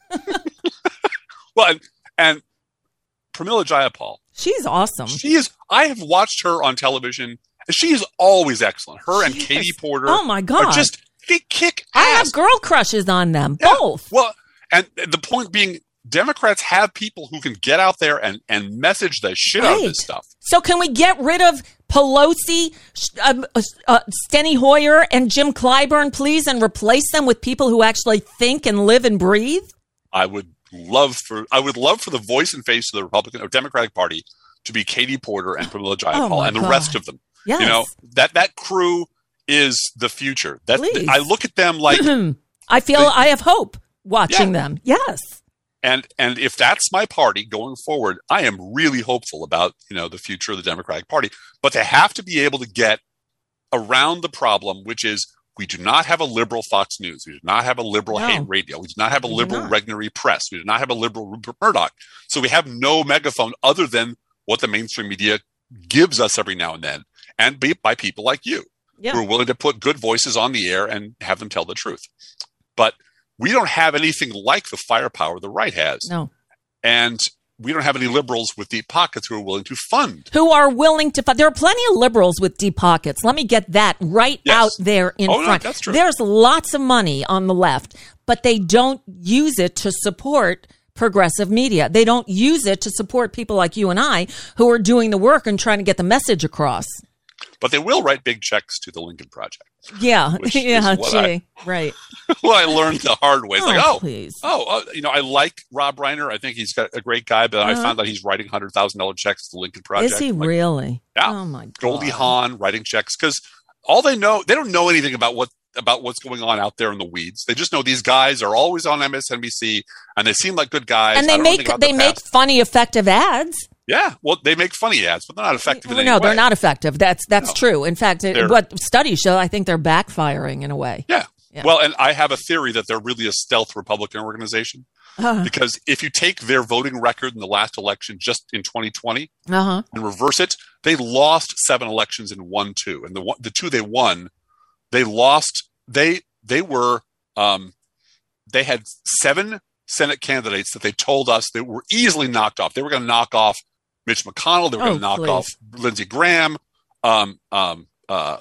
Well, and, and Pramila Jayapal. She's awesome. She is. I have watched her on television. And she is always excellent. Her and she Katie is. Porter. Oh my God. Are just they kick I ass. have girl crushes on them. Yeah. Both. Well, and the point being, Democrats have people who can get out there and, and message the shit right. out of this stuff. So can we get rid of Pelosi, uh, uh, Steny Hoyer, and Jim Clyburn, please, and replace them with people who actually think and live and breathe? I would love for I would love for the voice and face of the Republican or Democratic Party to be Katie Porter and Pramila Jayapal oh and the God. rest of them. Yes. You know, that that crew is the future. That Please. I look at them like I feel the, I have hope watching yeah. them. Yes. And and if that's my party going forward, I am really hopeful about, you know, the future of the Democratic Party. But they have to be able to get around the problem, which is we do not have a liberal Fox News. We do not have a liberal No. hate radio. We do not have a We do liberal not. Regnery press. We do not have a liberal Rupert Murdoch. So we have no megaphone other than what the mainstream media gives us every now and then, and be by people like you Yeah. who are willing to put good voices on the air and have them tell the truth. But we don't have anything like the firepower the right has. No. And we don't have any liberals with deep pockets who are willing to fund. Who are willing to fund. There are plenty of liberals with deep pockets. Let me get that right Yes. out there in Oh, no, front. that's true. There's lots of money on the left, but they don't use it to support progressive media. They don't use it to support people like you and I who are doing the work and trying to get the message across. But they will write big checks to the Lincoln Project. Yeah. Which yeah, is what gee. I- right. Well, I learned the hard way. It's Oh, like, oh, please. oh, uh, you know, I like Rob Reiner. I think he's got a great guy, but Uh-huh. I found out he's writing one hundred thousand dollars checks to the Lincoln Project. Is he Like, really? Yeah. Oh my God. Goldie Hawn writing checks because all they know, they don't know anything about what about what's going on out there in the weeds. They just know these guys are always on M S N B C and they seem like good guys. And I they don't know make anything about they their make past. funny, effective ads. Yeah, well, they make funny ads, but they're not effective in Well, any no, way. they're not effective. That's that's No. true. In fact, it, They're- what studies show, I think they're backfiring in a way. Yeah. Yeah. Well, and I have a theory that they're really a stealth Republican organization Uh because if you take their voting record in the last election just in twenty twenty huh. and reverse it, they lost seven elections and won two. And the one, the two they won, they lost. They they were um, they had seven Senate candidates that they told us they were easily knocked off. They were going to knock off Mitch McConnell. They were Oh, going to knock please. off Lindsey Graham. Um, um, uh,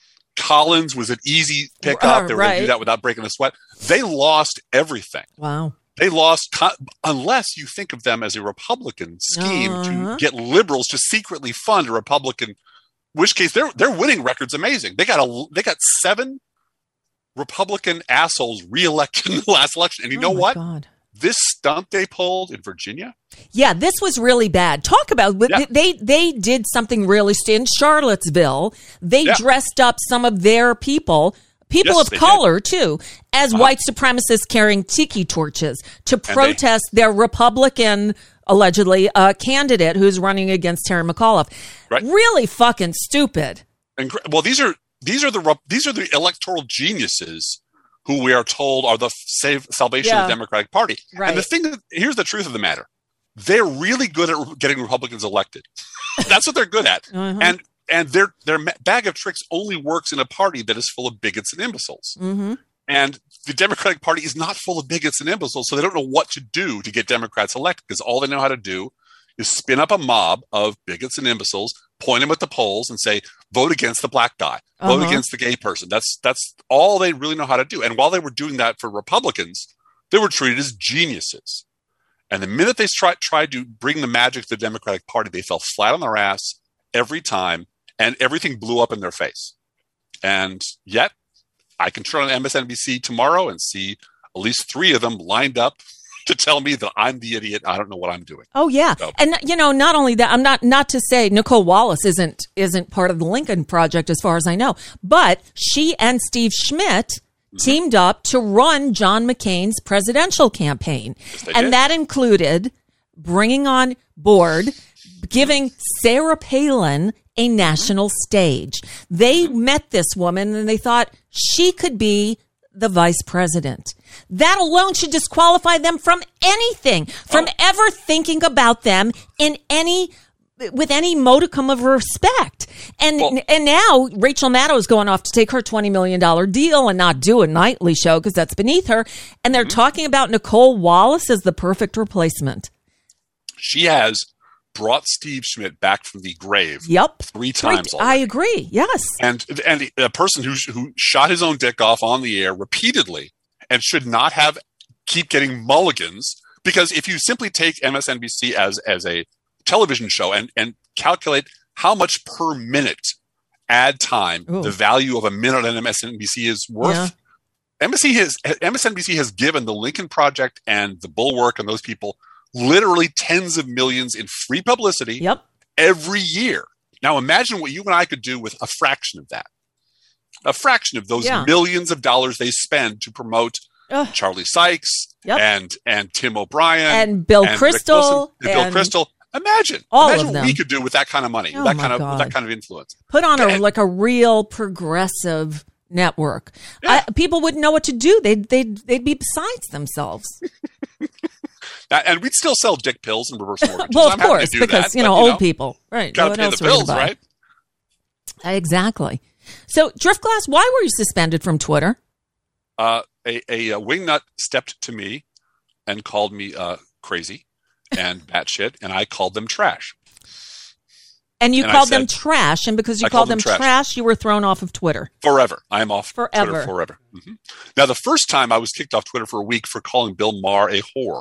Collins was an easy pickup. Uh, they were going to right. do that without breaking a sweat. They lost everything. Wow. They lost, co- unless you think of them as a Republican scheme Uh-huh. to get liberals to secretly fund a Republican. Which case, their their winning record's amazing. They got a they got seven Republican assholes reelected in the last election, and you Oh, know my what? God. This stunt they pulled in Virginia. Yeah, this was really bad. Talk about Yeah. they they did something really st- in Charlottesville. They Yeah. dressed up some of their people, people Yes, of they color too, as Uh-huh. white supremacists carrying tiki torches to they- protest their Republican allegedly uh, candidate who's running against Terry McAuliffe. Right. Really fucking stupid. And gr- well, these are these are the Rep- these are the electoral geniuses who we are told are the save, salvation Yeah. of the Democratic Party. Right. And the thing that, here's the truth of the matter: they're really good at getting Republicans elected. That's what they're good at. Uh-huh. And and their their ma- bag of tricks only works in a party that is full of bigots and imbeciles. Mm-hmm. And the Democratic Party is not full of bigots and imbeciles, so they don't know what to do to get Democrats elected because all they know how to do is spin up a mob of bigots and imbeciles, point them at the polls, and say, vote against the black guy, vote Uh-huh. against the gay person. That's that's all they really know how to do. And while they were doing that for Republicans, they were treated as geniuses. And the minute they tried tried to bring the magic to the Democratic Party, they fell flat on their ass every time, and everything blew up in their face. And yet, I can turn on M S N B C tomorrow and see at least three of them lined up to tell me that I'm the idiot. I don't know what I'm doing. Oh yeah, So- and you know, not only that, I'm not not to say Nicole Wallace isn't isn't part of the Lincoln Project as far as I know, but she and Steve Schmidt Mm-hmm. teamed up to run John McCain's presidential campaign, they and did. that included bringing on board, giving Sarah Palin a national stage. They met this woman and they thought she could be the vice president. That alone should disqualify them from anything, from Oh. ever thinking about them in any with any modicum of respect. And Well- and now Rachel Maddow is going off to take her twenty million dollars deal and not do a nightly show because that's beneath her. And they're Mm-hmm. talking about Nicole Wallace as the perfect replacement. She has brought Steve Schmidt back from the grave Yep. three times I already. agree. Yes. And and a person who who shot his own dick off on the air repeatedly and should not have keep getting mulligans, because if you simply take M S N B C as as a television show and and calculate how much per minute ad time Ooh. the value of a minute on M S N B C is worth. Yeah. M S N B C has M S N B C has given the Lincoln Project and the Bulwark and those people literally tens of millions in free publicity Yep. every year. Now imagine what you and I could do with a fraction of that. A fraction of those Yeah. millions of dollars they spend to promote Ugh. Charlie Sykes Yep. and and Tim O'Brien And Bill Rick Crystal Wilson and Bill and Crystal. Imagine, all imagine of what we them. could do with that kind of money, Oh that my kind of with God. that kind of influence. Put on a And- like a real progressive network. Yeah. I, people wouldn't know what to do. They'd they'd they'd be besides themselves. Uh, and we'd still sell dick pills and reverse mortgages. Well, of I'm happy to course, do because that, you but, know old people, right? Got to What pay else the are we gonna bills, buy? right? Exactly. So, Driftglass, why were you suspended from Twitter? Uh, a, a, a wingnut stepped to me and called me uh, crazy and batshit, and I called them trash. And you And I called them said- trash, and because you I called called them them trash. trash. you were thrown off of Twitter. Forever. I am off Forever. Twitter forever. hmm Now, the first time I was kicked off Twitter for a week for calling Bill Maher a whore.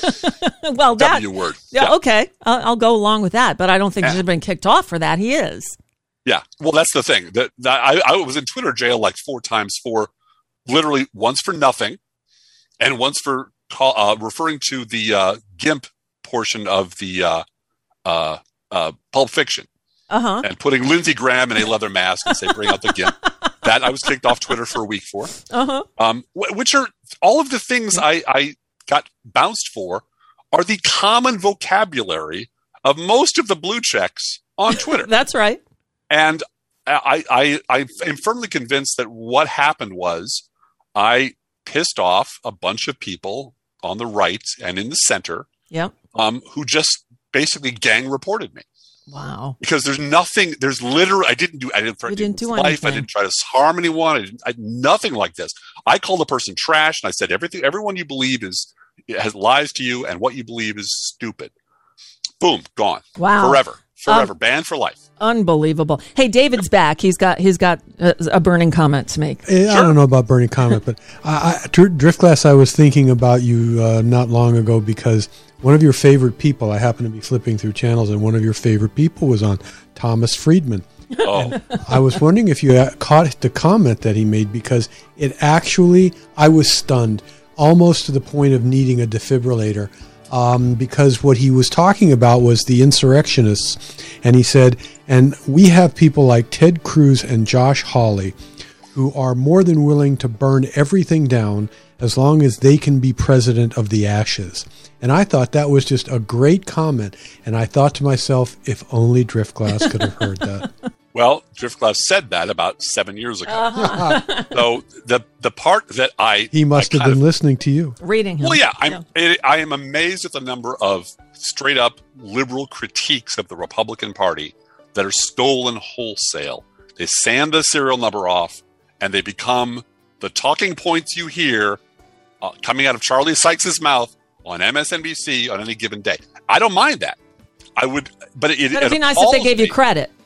Well, that W word. yeah, Yeah. okay, I'll, I'll go along with that, but I don't think Yeah. he should have been kicked off for that. He is. Yeah. Well, that's the thing. That, that I, I was in Twitter jail like four times for literally once for nothing and once for call, uh, referring to the uh, GIMP portion of the uh, uh, uh, Pulp Fiction. Uh huh. And putting Lindsey Graham in a leather mask and say, bring out the GIMP. That I was kicked off Twitter for a week for. Uh huh. Um, wh- which are all of the things I, I got bounced for are the common vocabulary of most of the blue checks on Twitter. That's right. And I, I, I am firmly convinced that what happened was I pissed off a bunch of people on the right and in the center Yep. um, who just basically gang reported me. Wow. Because there's nothing, there's literally, I didn't do, I didn't threaten You didn't do anyone's life. anything. I didn't try to harm anyone. I didn't, I, nothing like this. I called the person trash and I said, everything, everyone you believe is, has lies to you and what you believe is stupid. Boom, gone. Wow. Forever, forever, Um, banned for life. Unbelievable. Hey, David's back. He's got he's got a, a burning comment to make. Eh, I don't know about burning comment, but I, I, Dr- Driftglass, I was thinking about you uh, not long ago because one of your favorite people, I happened to be flipping through channels, and one of your favorite people was on Thomas Friedman. Oh, I was wondering if you uh, caught the comment that he made, because it actually, I was stunned, almost to the point of needing a defibrillator, um, because what he was talking about was the insurrectionists. And he said, and we have people like Ted Cruz and Josh Hawley who are more than willing to burn everything down as long as they can be president of the ashes. And I thought that was just a great comment. And I thought to myself, if only Driftglass could have heard that. well, Driftglass said that about seven years ago. Uh-huh. So the the part that I He must I have kind been of- listening to you. Reading him. Well, yeah, I'm I I am amazed at the number of straight up liberal critiques of the Republican Party that are stolen wholesale. They sand the serial number off, and they become the talking points you hear uh, coming out of Charlie Sykes' mouth on M S N B C on any given day. I don't mind that. I would, but it, But it'd it be nice if they appalls gave you me. credit.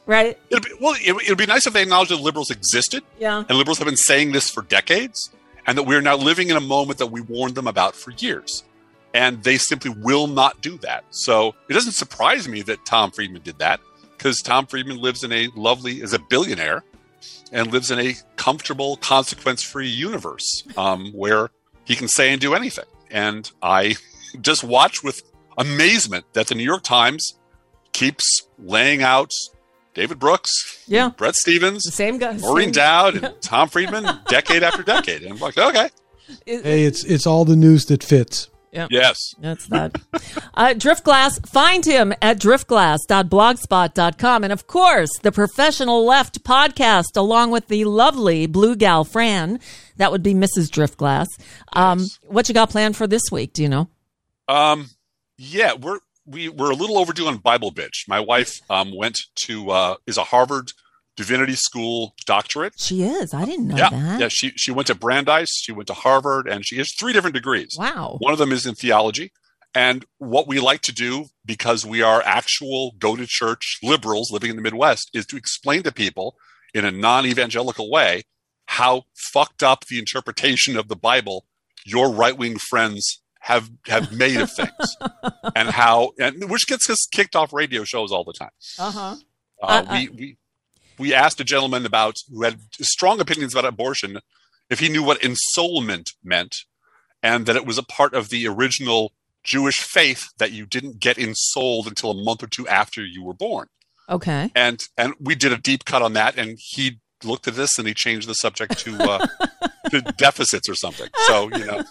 right? It'd be, well, it would be nice if they acknowledged that liberals existed. Yeah. And liberals have been saying this for decades, and that we're now living in a moment that we warned them about for years. And they simply will not do that. So it doesn't surprise me that Tom Friedman did that, because Tom Friedman lives in a lovely, is a billionaire, and lives in a comfortable, consequence-free universe um, where he can say and do anything. And I just watch with amazement that the New York Times keeps laying out David Brooks, yeah, Brett Stevens, the same guy, Maureen same. Dowd, and Tom Friedman, decade after decade. And I'm like, okay. Hey, it's it's all the news that fits. Yeah. Yes. That's that. uh, Driftglass, find him at driftglass dot blogspot dot com. And of course, the Professional Left podcast, along with the lovely Blue Gal Fran. That would be Missus Driftglass. Um, Yes. What you got planned for this week? Do you know? Um, yeah, we're, we, we're a little overdue on Bible Bitch. My wife um, went to, uh, is a Harvard Divinity School doctorate. She is. I didn't know Yeah, that. yeah. She she went to Brandeis, she went to Harvard, and she has three different degrees. Wow. One of them is in theology. And what we like to do, because we are actual go-to-church liberals living in the Midwest, is to explain to people in a non-evangelical way how fucked up the interpretation of the Bible your right-wing friends have have made of things, and how, and which gets us kicked off radio shows all the time. Uh-huh. Uh, Uh, we we. We asked a gentleman about who had strong opinions about abortion if he knew what ensoulment meant, and that it was a part of the original Jewish faith that you didn't get ensouled until a month or two after you were born. Okay. And and we did a deep cut on that, and he looked at this and he changed the subject to, uh, to deficits or something. So, you know,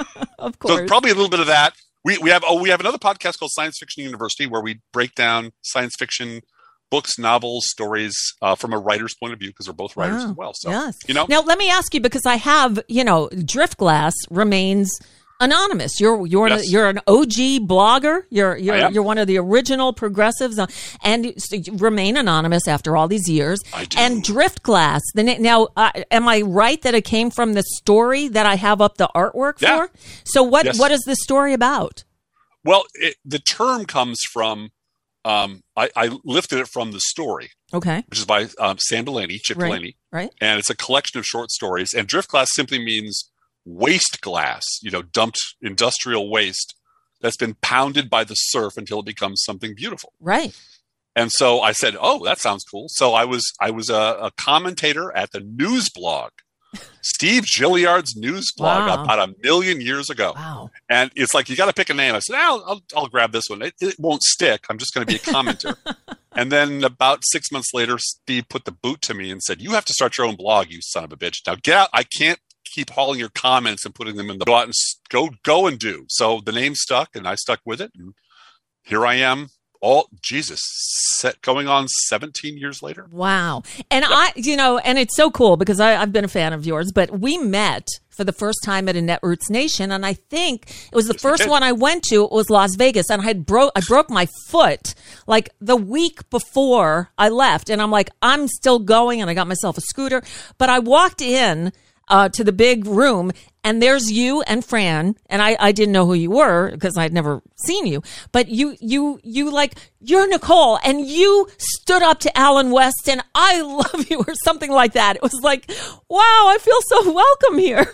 of course. So probably a little bit of that. We we have oh we have another podcast called Science Fiction University where we break down science fiction books, novels, stories uh, from a writer's point of view, because we're both writers Wow. as well. So, yes. you know, Now, let me ask you, because I have, you know, Driftglass remains anonymous. You're you're Yes. an, you're an O G blogger. You're I you're am. you're one of the original progressives, uh, and so you remain anonymous after all these years. I do. And Driftglass. The na- now, uh, am I right that it came from the story that I have up the artwork Yeah. for? So what Yes. what is this story about? well, it, the term comes from, um, I, I lifted it from the story, Okay. which is by um, Sam Delaney, Chip Right. Delaney, Right. and it's a collection of short stories. And drift glass simply means waste glass, you know, dumped industrial waste that's been pounded by the surf until it becomes something beautiful. Right. And so I said, "Oh, that sounds cool." So I was I was a, a commentator at the news blog, Steve Gilliard's news blog, Wow. about a million years ago. Wow. And it's like, you got to pick a name. I said, I'll, I'll, I'll grab this one. It, it won't stick. I'm just going to be a commenter. And then about six months later, Steve put the boot to me and said, "You have to start your own blog, you son of a bitch. Now get out. I can't keep hauling your comments and putting them in the, go out and s- go, go and do." So the name stuck, and I stuck with it. And here I am. All Jesus, set, going on seventeen years later. Wow. And I, you know, and it's so cool because I, I've been a fan of yours, but we met for the first time at a Netroots Nation. And I think it was the Yes, we first did. one I went to. It was Las Vegas, and I had broke, I broke my foot like the week before I left. And I'm like, I'm still going, and I got myself a scooter, but I walked in uh, to the big room, and there's you and Fran, and I, I didn't know who you were because I'd never seen you, but you, you, you like, you're Nicole, and you stood up to Alan West, and I love you, or something like that. It was like, wow, I feel so welcome here.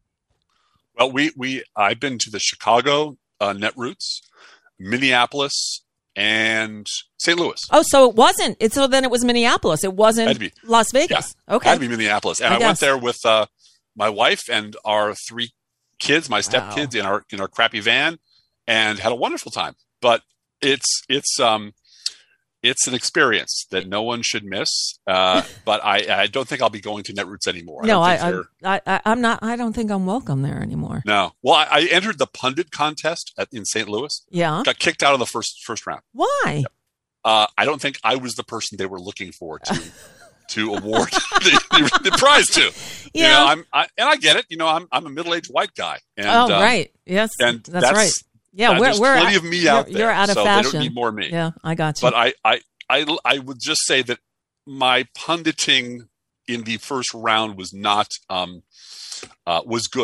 Well, we we I've been to the Chicago uh, Netroots, Minneapolis, and Saint Louis. Oh, so it wasn't, it's, so then it was Minneapolis. It wasn't Had to be. Las Vegas. Okay. Had to be Minneapolis, and I I, went guess. there with uh, my wife and our three kids, my stepkids, in our in our crappy van, and had a wonderful time. But it's it's um it's an experience that no one should miss. Uh, but I, I don't think I'll be going to Netroots anymore. No, I, I, don't think I, I, I, I'm not, I don't think I'm welcome there anymore. no. Well, I, I entered the pundit contest at, in Saint Louis. Yeah. Got kicked out of the first first round. Why? Uh, I don't think I was the person they were looking for to to award the, the, the prize to. You Yeah. know, I'm I, and I get it. You know, I'm I'm a middle aged white guy. And, oh, uh, right. Yes. and that's, that's- right. Yeah. uh, we're, there's we're plenty out- of me you're- out there. You're out of so fashion. They don't need more me. Yeah. I got you. But I, I I I would just say that my punditing in the first round was not um uh, was good.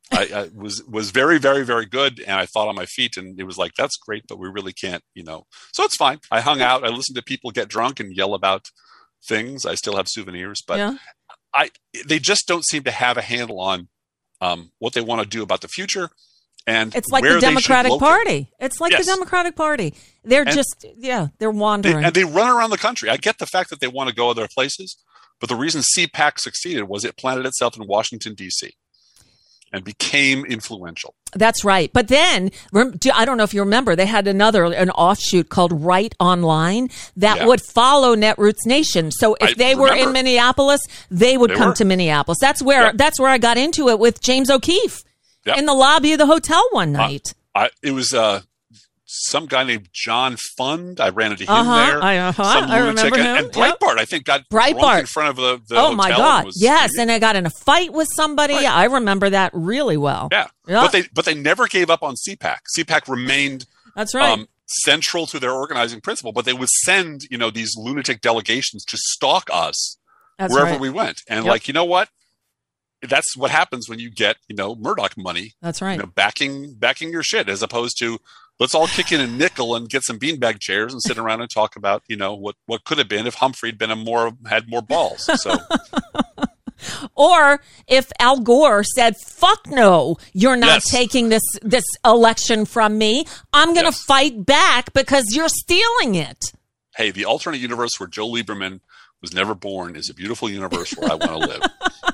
I, I was was very, very, very good, and I thought on my feet, and it was like, that's great, but we really can't, you know. So it's fine. I hung out. I listened to people get drunk and yell about things. I still have souvenirs, but Yeah. I they just don't seem to have a handle on um, what they want to do about the future. And It's like where the they should Democratic locate. Party. It's like Yes. the Democratic Party. They're And- just, yeah, they're They, wandering. and they run around the country. I get the fact that they want to go other places, but the reason C PAC succeeded was it planted itself in Washington, D C and became influential. That's right. But then, rem- do- I don't know if you remember, they had another, an offshoot called Right Online that Yeah. would follow Netroots Nation. So if I they were in remember. Minneapolis, they would They come were. to Minneapolis. That's where, Yep. that's where I got into it with James O'Keefe Yep. in the lobby of the hotel one night. I, it was uh, some guy named John Fund. I ran into him Uh-huh. there. I- uh-huh. Some I lunatic. remember And, him. and Breitbart, Yep. I think, got drunk Breitbart. in front of the, the oh hotel. my and God. was Yes. screaming. And I got in a fight with somebody. Right. I remember that really well. Yeah. Yeah. But they but they never gave up on C PAC. C PAC remained That's right. um, central to their organizing principle, but they would send, you know, these lunatic delegations to stalk us That's wherever right. we went. And Yep. like, you know what? That's what happens when you get, you know, Murdoch money. That's right. You know, backing backing your shit, as opposed to let's all kick in a nickel and get some beanbag chairs and sit around and talk about, you know, what, what could have been if Humphrey had been a more had more balls. So Or if Al Gore said, fuck no, you're not Yes. taking this this election from me. I'm going to Yes. fight back because you're stealing it. hey, the alternate universe where Joe Lieberman was never born is a beautiful universe where I want to live.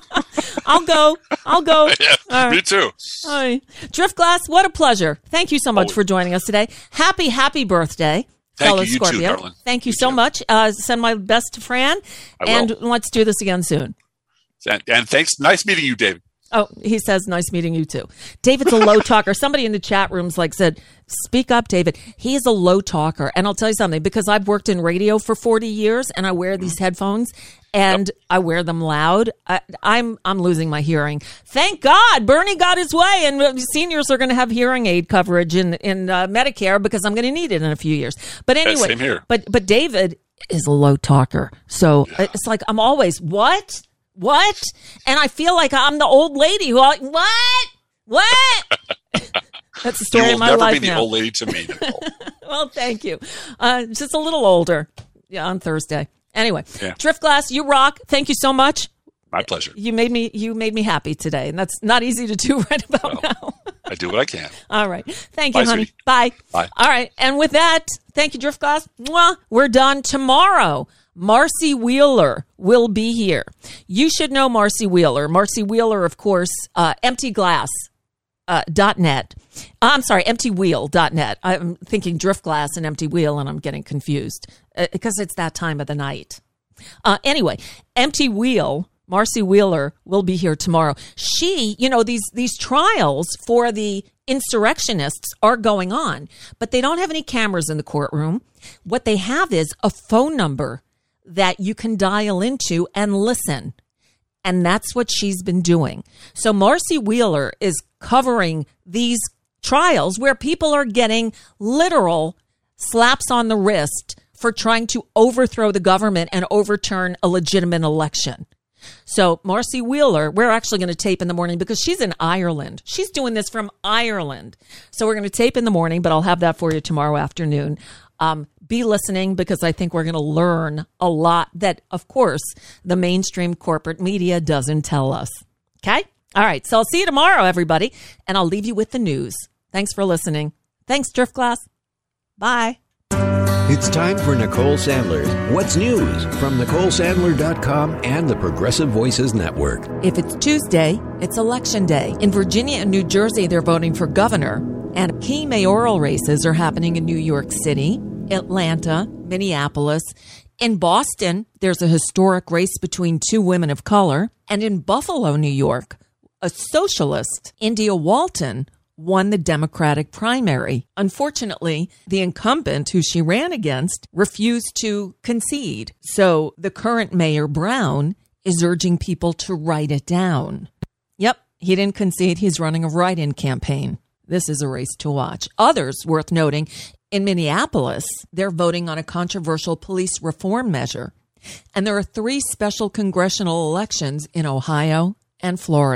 I'll go. I'll go. Yeah, All me right. too. All right. Driftglass, what a pleasure. Thank you so much Oh. for joining us today. Happy, happy birthday, Thank fellow you. You too, Scorpio. darling. Thank you, so much. Uh, send my best to Fran, I and will. let's do this again soon. And, and thanks. Nice meeting you, David. Oh, he says, nice meeting you too. David's a low talker. Somebody in the chat rooms like said, speak up, David. He is a low talker. And I'll tell you something, because I've worked in radio for forty years and I wear these headphones and yep. I wear them loud. I, I'm, I'm losing my hearing. Thank God Bernie got his way, and seniors are going to have hearing aid coverage in, in uh, Medicare, because I'm going to need it in a few years. But anyway, same here. but, but David is a low talker. So yeah. It's like, I'm always, what? What? And I feel like I'm the old lady who, like, what? What? That's the story you will of my never life be the now. old lady to me, Nicole. Well, thank you. Uh, just a little older. Yeah, on Thursday. Anyway, Yeah. Driftglass, you rock. Thank you so much. My pleasure. You made me. You made me happy today, and that's not easy to do right about Well, now. I do what I can. All right. Thank Bye, you, honey. sweetie. Bye. Bye. All right. And with that, thank you, Driftglass. Mwah. We're done tomorrow. Marcy Wheeler will be here. You should know Marcy Wheeler. Marcy Wheeler, of course, uh, empty glass. Uh, dot net. I'm sorry, empty wheel dot net. I'm thinking Driftglass and Empty Wheel, and I'm getting confused uh, because it's that time of the night. Uh, anyway, Empty Wheel, Marcy Wheeler will be here tomorrow. She, you know, these these trials for the insurrectionists are going on, but they don't have any cameras in the courtroom. What they have is a phone number that you can dial into and listen. And that's what she's been doing. So Marcy Wheeler is covering these trials where people are getting literal slaps on the wrist for trying to overthrow the government and overturn a legitimate election. So Marcy Wheeler, we're actually going to tape in the morning because she's in Ireland. She's doing this from Ireland. So we're going to tape in the morning, but I'll have that for you tomorrow afternoon. Um, be listening, because I think we're going to learn a lot that, of course, the mainstream corporate media doesn't tell us. Okay? All right. So I'll see you tomorrow, everybody. And I'll leave you with the news. Thanks for listening. Thanks, Driftglass. Bye. It's time for Nicole Sandler's What's News from Nicole Sandler dot com and the Progressive Voices Network. If it's Tuesday, it's election day. In Virginia and New Jersey, they're voting for governor. And key mayoral races are happening in New York City, Atlanta, Minneapolis. In Boston, there's a historic race between two women of color. And in Buffalo, New York, a socialist, India Walton, won the Democratic primary. Unfortunately, the incumbent who she ran against refused to concede. So the current Mayor Brown is urging people to write it down. Yep, he didn't concede. He's running a write-in campaign. This is a race to watch. Others worth noting, in Minneapolis, they're voting on a controversial police reform measure. And there are three special congressional elections in Ohio and Florida.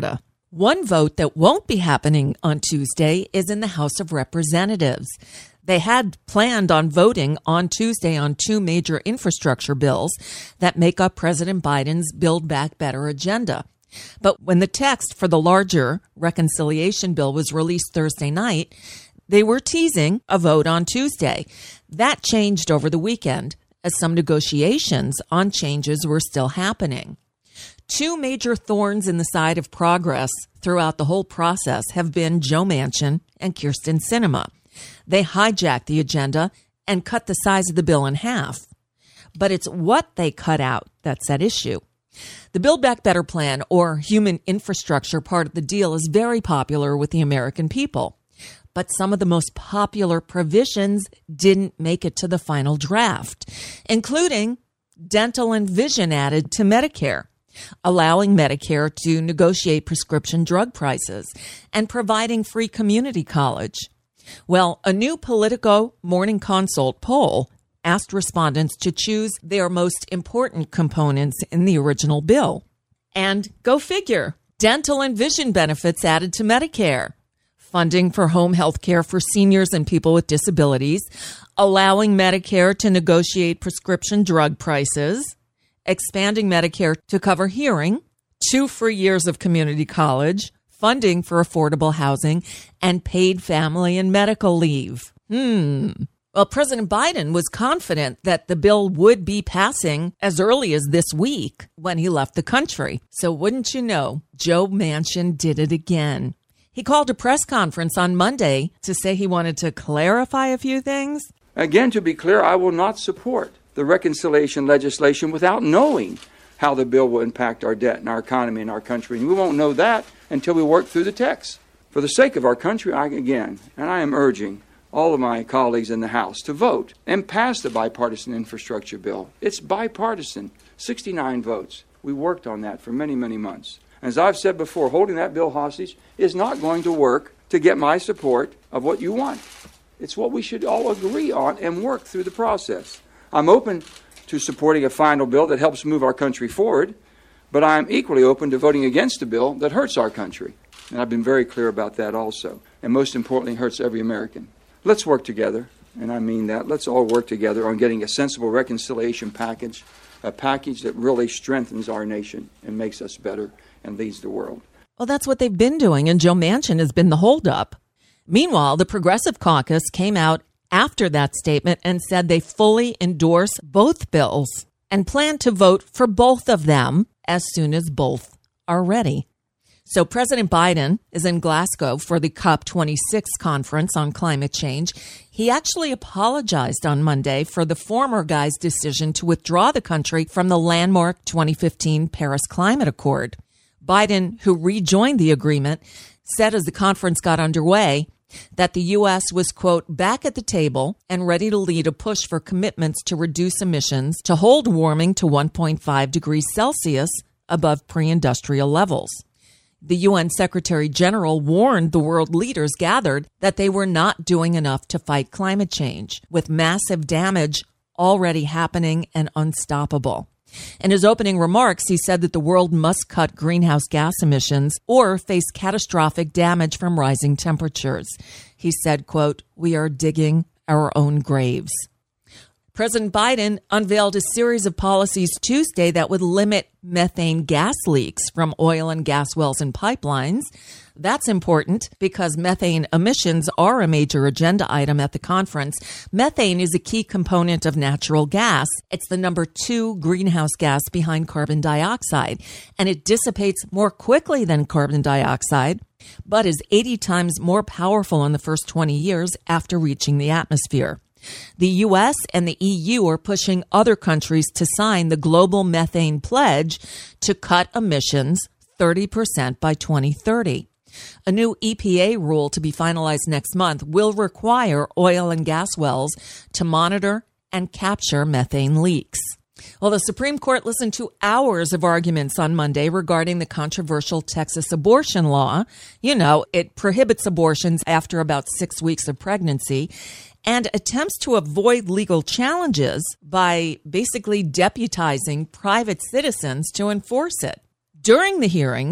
One vote that won't be happening on Tuesday is in the House of Representatives. They had planned on voting on Tuesday on two major infrastructure bills that make up President Biden's Build Back Better agenda. But when the text for the larger reconciliation bill was released Thursday night, they were teasing a vote on Tuesday. That changed over the weekend as some negotiations on changes were still happening. Two major thorns in the side of progress throughout the whole process have been Joe Manchin and Kyrsten Sinema. They hijacked the agenda and cut the size of the bill in half. But it's what they cut out that's at issue. The Build Back Better plan, or human infrastructure part of the deal, is very popular with the American people. But some of the most popular provisions didn't make it to the final draft, including dental and vision added to Medicare, allowing Medicare to negotiate prescription drug prices, and providing free community college. Well, a new Politico Morning Consult poll asked respondents to choose their most important components in the original bill. And go figure, dental and vision benefits added to Medicare, funding for home health care for seniors and people with disabilities, allowing Medicare to negotiate prescription drug prices, expanding Medicare to cover hearing, two free years of community college, funding for affordable housing, and paid family and medical leave. Hmm. Well, President Biden was confident that the bill would be passing as early as this week when he left the country. So wouldn't you know, Joe Manchin did it again. He called a press conference on Monday to say he wanted to clarify a few things. Again, to be clear, I will not support the reconciliation legislation without knowing how the bill will impact our debt and our economy and our country. And we won't know that until we work through the text. For the sake of our country, I, again, and I am urging all of my colleagues in the House to vote and pass the bipartisan infrastructure bill. It's bipartisan, sixty-nine votes. We worked on that for many, many months. As I've said before, holding that bill hostage is not going to work to get my support of what you want. It's what we should all agree on and work through the process. I'm open to supporting a final bill that helps move our country forward, but I'm equally open to voting against a bill that hurts our country. And I've been very clear about that also. And most importantly, hurts every American. Let's work together, and I mean that. Let's all work together on getting a sensible reconciliation package, a package that really strengthens our nation and makes us better and leads the world. Well, that's what they've been doing, and Joe Manchin has been the holdup. Meanwhile, the Progressive Caucus came out after that statement and said they fully endorse both bills and plan to vote for both of them as soon as both are ready. So President Biden is in Glasgow for the COP twenty-six conference on climate change. He actually apologized on Monday for the former guy's decision to withdraw the country from the landmark twenty fifteen Paris Climate Accord. Biden, who rejoined the agreement, said as the conference got underway that the U S was, quote, back at the table and ready to lead a push for commitments to reduce emissions to hold warming to one point five degrees Celsius above pre-industrial levels. The U N Secretary General warned the world leaders gathered that they were not doing enough to fight climate change, with massive damage already happening and unstoppable. In his opening remarks, he said that the world must cut greenhouse gas emissions or face catastrophic damage from rising temperatures. He said, quote, we are digging our own graves. President Biden unveiled a series of policies Tuesday that would limit methane gas leaks from oil and gas wells and pipelines. That's important because methane emissions are a major agenda item at the conference. Methane is a key component of natural gas. It's the number two greenhouse gas behind carbon dioxide, and it dissipates more quickly than carbon dioxide, but is eighty times more powerful in the first twenty years after reaching the atmosphere. The U S and the E U are pushing other countries to sign the Global Methane Pledge to cut emissions thirty percent by twenty thirty. A new E P A rule to be finalized next month will require oil and gas wells to monitor and capture methane leaks. Well, the Supreme Court listened to hours of arguments on Monday regarding the controversial Texas abortion law. You know, it prohibits abortions after about six weeks of pregnancy and attempts to avoid legal challenges by basically deputizing private citizens to enforce it. During the hearings,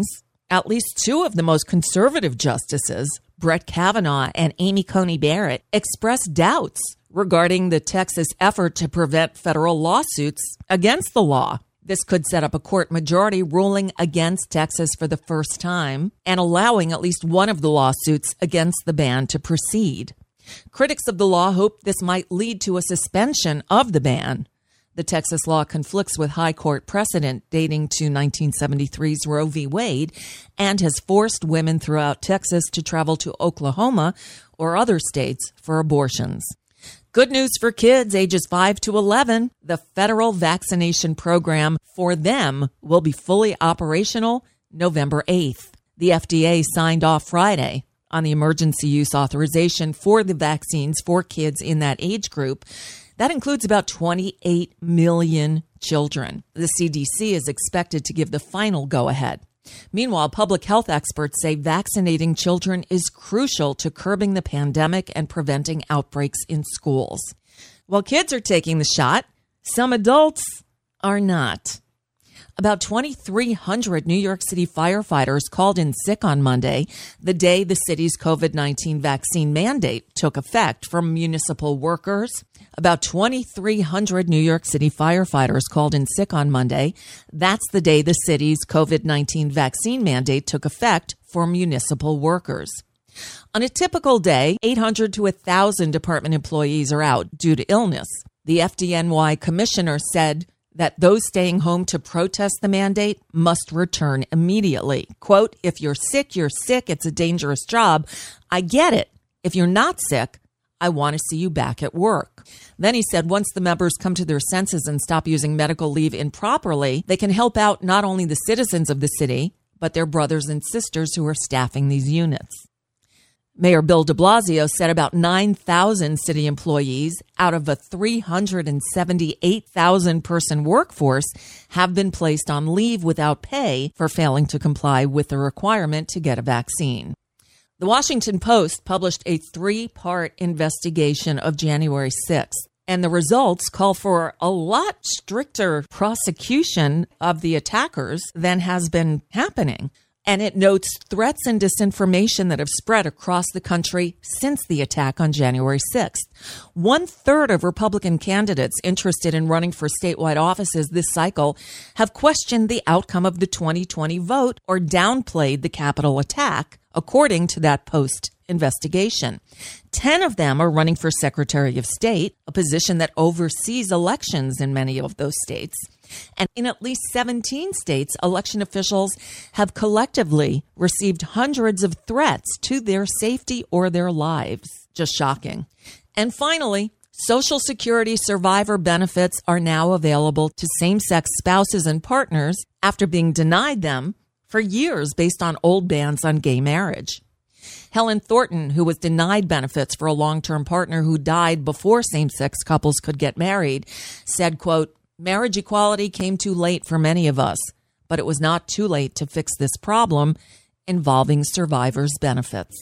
At least two of the most conservative justices, Brett Kavanaugh and Amy Coney Barrett, expressed doubts regarding the Texas effort to prevent federal lawsuits against the law. This could set up a court majority ruling against Texas for the first time and allowing at least one of the lawsuits against the ban to proceed. Critics of the law hope this might lead to a suspension of the ban. The Texas law conflicts with high court precedent dating to nineteen seventy-three's Roe v. Wade and has forced women throughout Texas to travel to Oklahoma or other states for abortions. Good news for kids ages five to eleven. The federal vaccination program for them will be fully operational November eighth. The F D A signed off Friday on the emergency use authorization for the vaccines for kids in that age group. That includes about twenty-eight million children. The C D C is expected to give the final go-ahead. Meanwhile, public health experts say vaccinating children is crucial to curbing the pandemic and preventing outbreaks in schools. While kids are taking the shot, some adults are not. About twenty-three hundred New York City firefighters called in sick on Monday, the day the city's COVID nineteen vaccine mandate took effect for municipal workers. About twenty-three hundred New York City firefighters called in sick on Monday. That's the day the city's COVID nineteen vaccine mandate took effect for municipal workers. On a typical day, eight hundred to one thousand department employees are out due to illness. The F D N Y commissioner said that those staying home to protest the mandate must return immediately. Quote, if you're sick, you're sick. It's a dangerous job. I get it. If you're not sick, I want to see you back at work. Then he said once the members come to their senses and stop using medical leave improperly, they can help out not only the citizens of the city, but their brothers and sisters who are staffing these units. Mayor Bill de Blasio said about nine thousand city employees out of a three hundred seventy-eight thousand person workforce have been placed on leave without pay for failing to comply with the requirement to get a vaccine. The Washington Post published a three-part investigation of January sixth, and the results call for a lot stricter prosecution of the attackers than has been happening. And it notes threats and disinformation that have spread across the country since the attack on January sixth. One third of Republican candidates interested in running for statewide offices this cycle have questioned the outcome of the twenty twenty vote or downplayed the Capitol attack, according to that Post investigation. Ten of them are running for Secretary of State, a position that oversees elections in many of those states. And in at least seventeen states, election officials have collectively received hundreds of threats to their safety or their lives. Just shocking. And finally, Social Security survivor benefits are now available to same-sex spouses and partners after being denied them for years based on old bans on gay marriage. Helen Thornton, who was denied benefits for a long-term partner who died before same-sex couples could get married, said, quote, marriage equality came too late for many of us, but it was not too late to fix this problem involving survivors' benefits.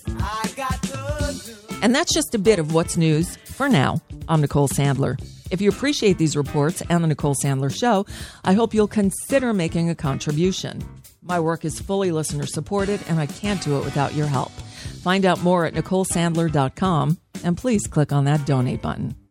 And that's just a bit of what's news for now. I'm Nicole Sandler. If you appreciate these reports and the Nicole Sandler Show, I hope you'll consider making a contribution. My work is fully listener-supported, and I can't do it without your help. Find out more at nicole sandler dot com, and please click on that donate button.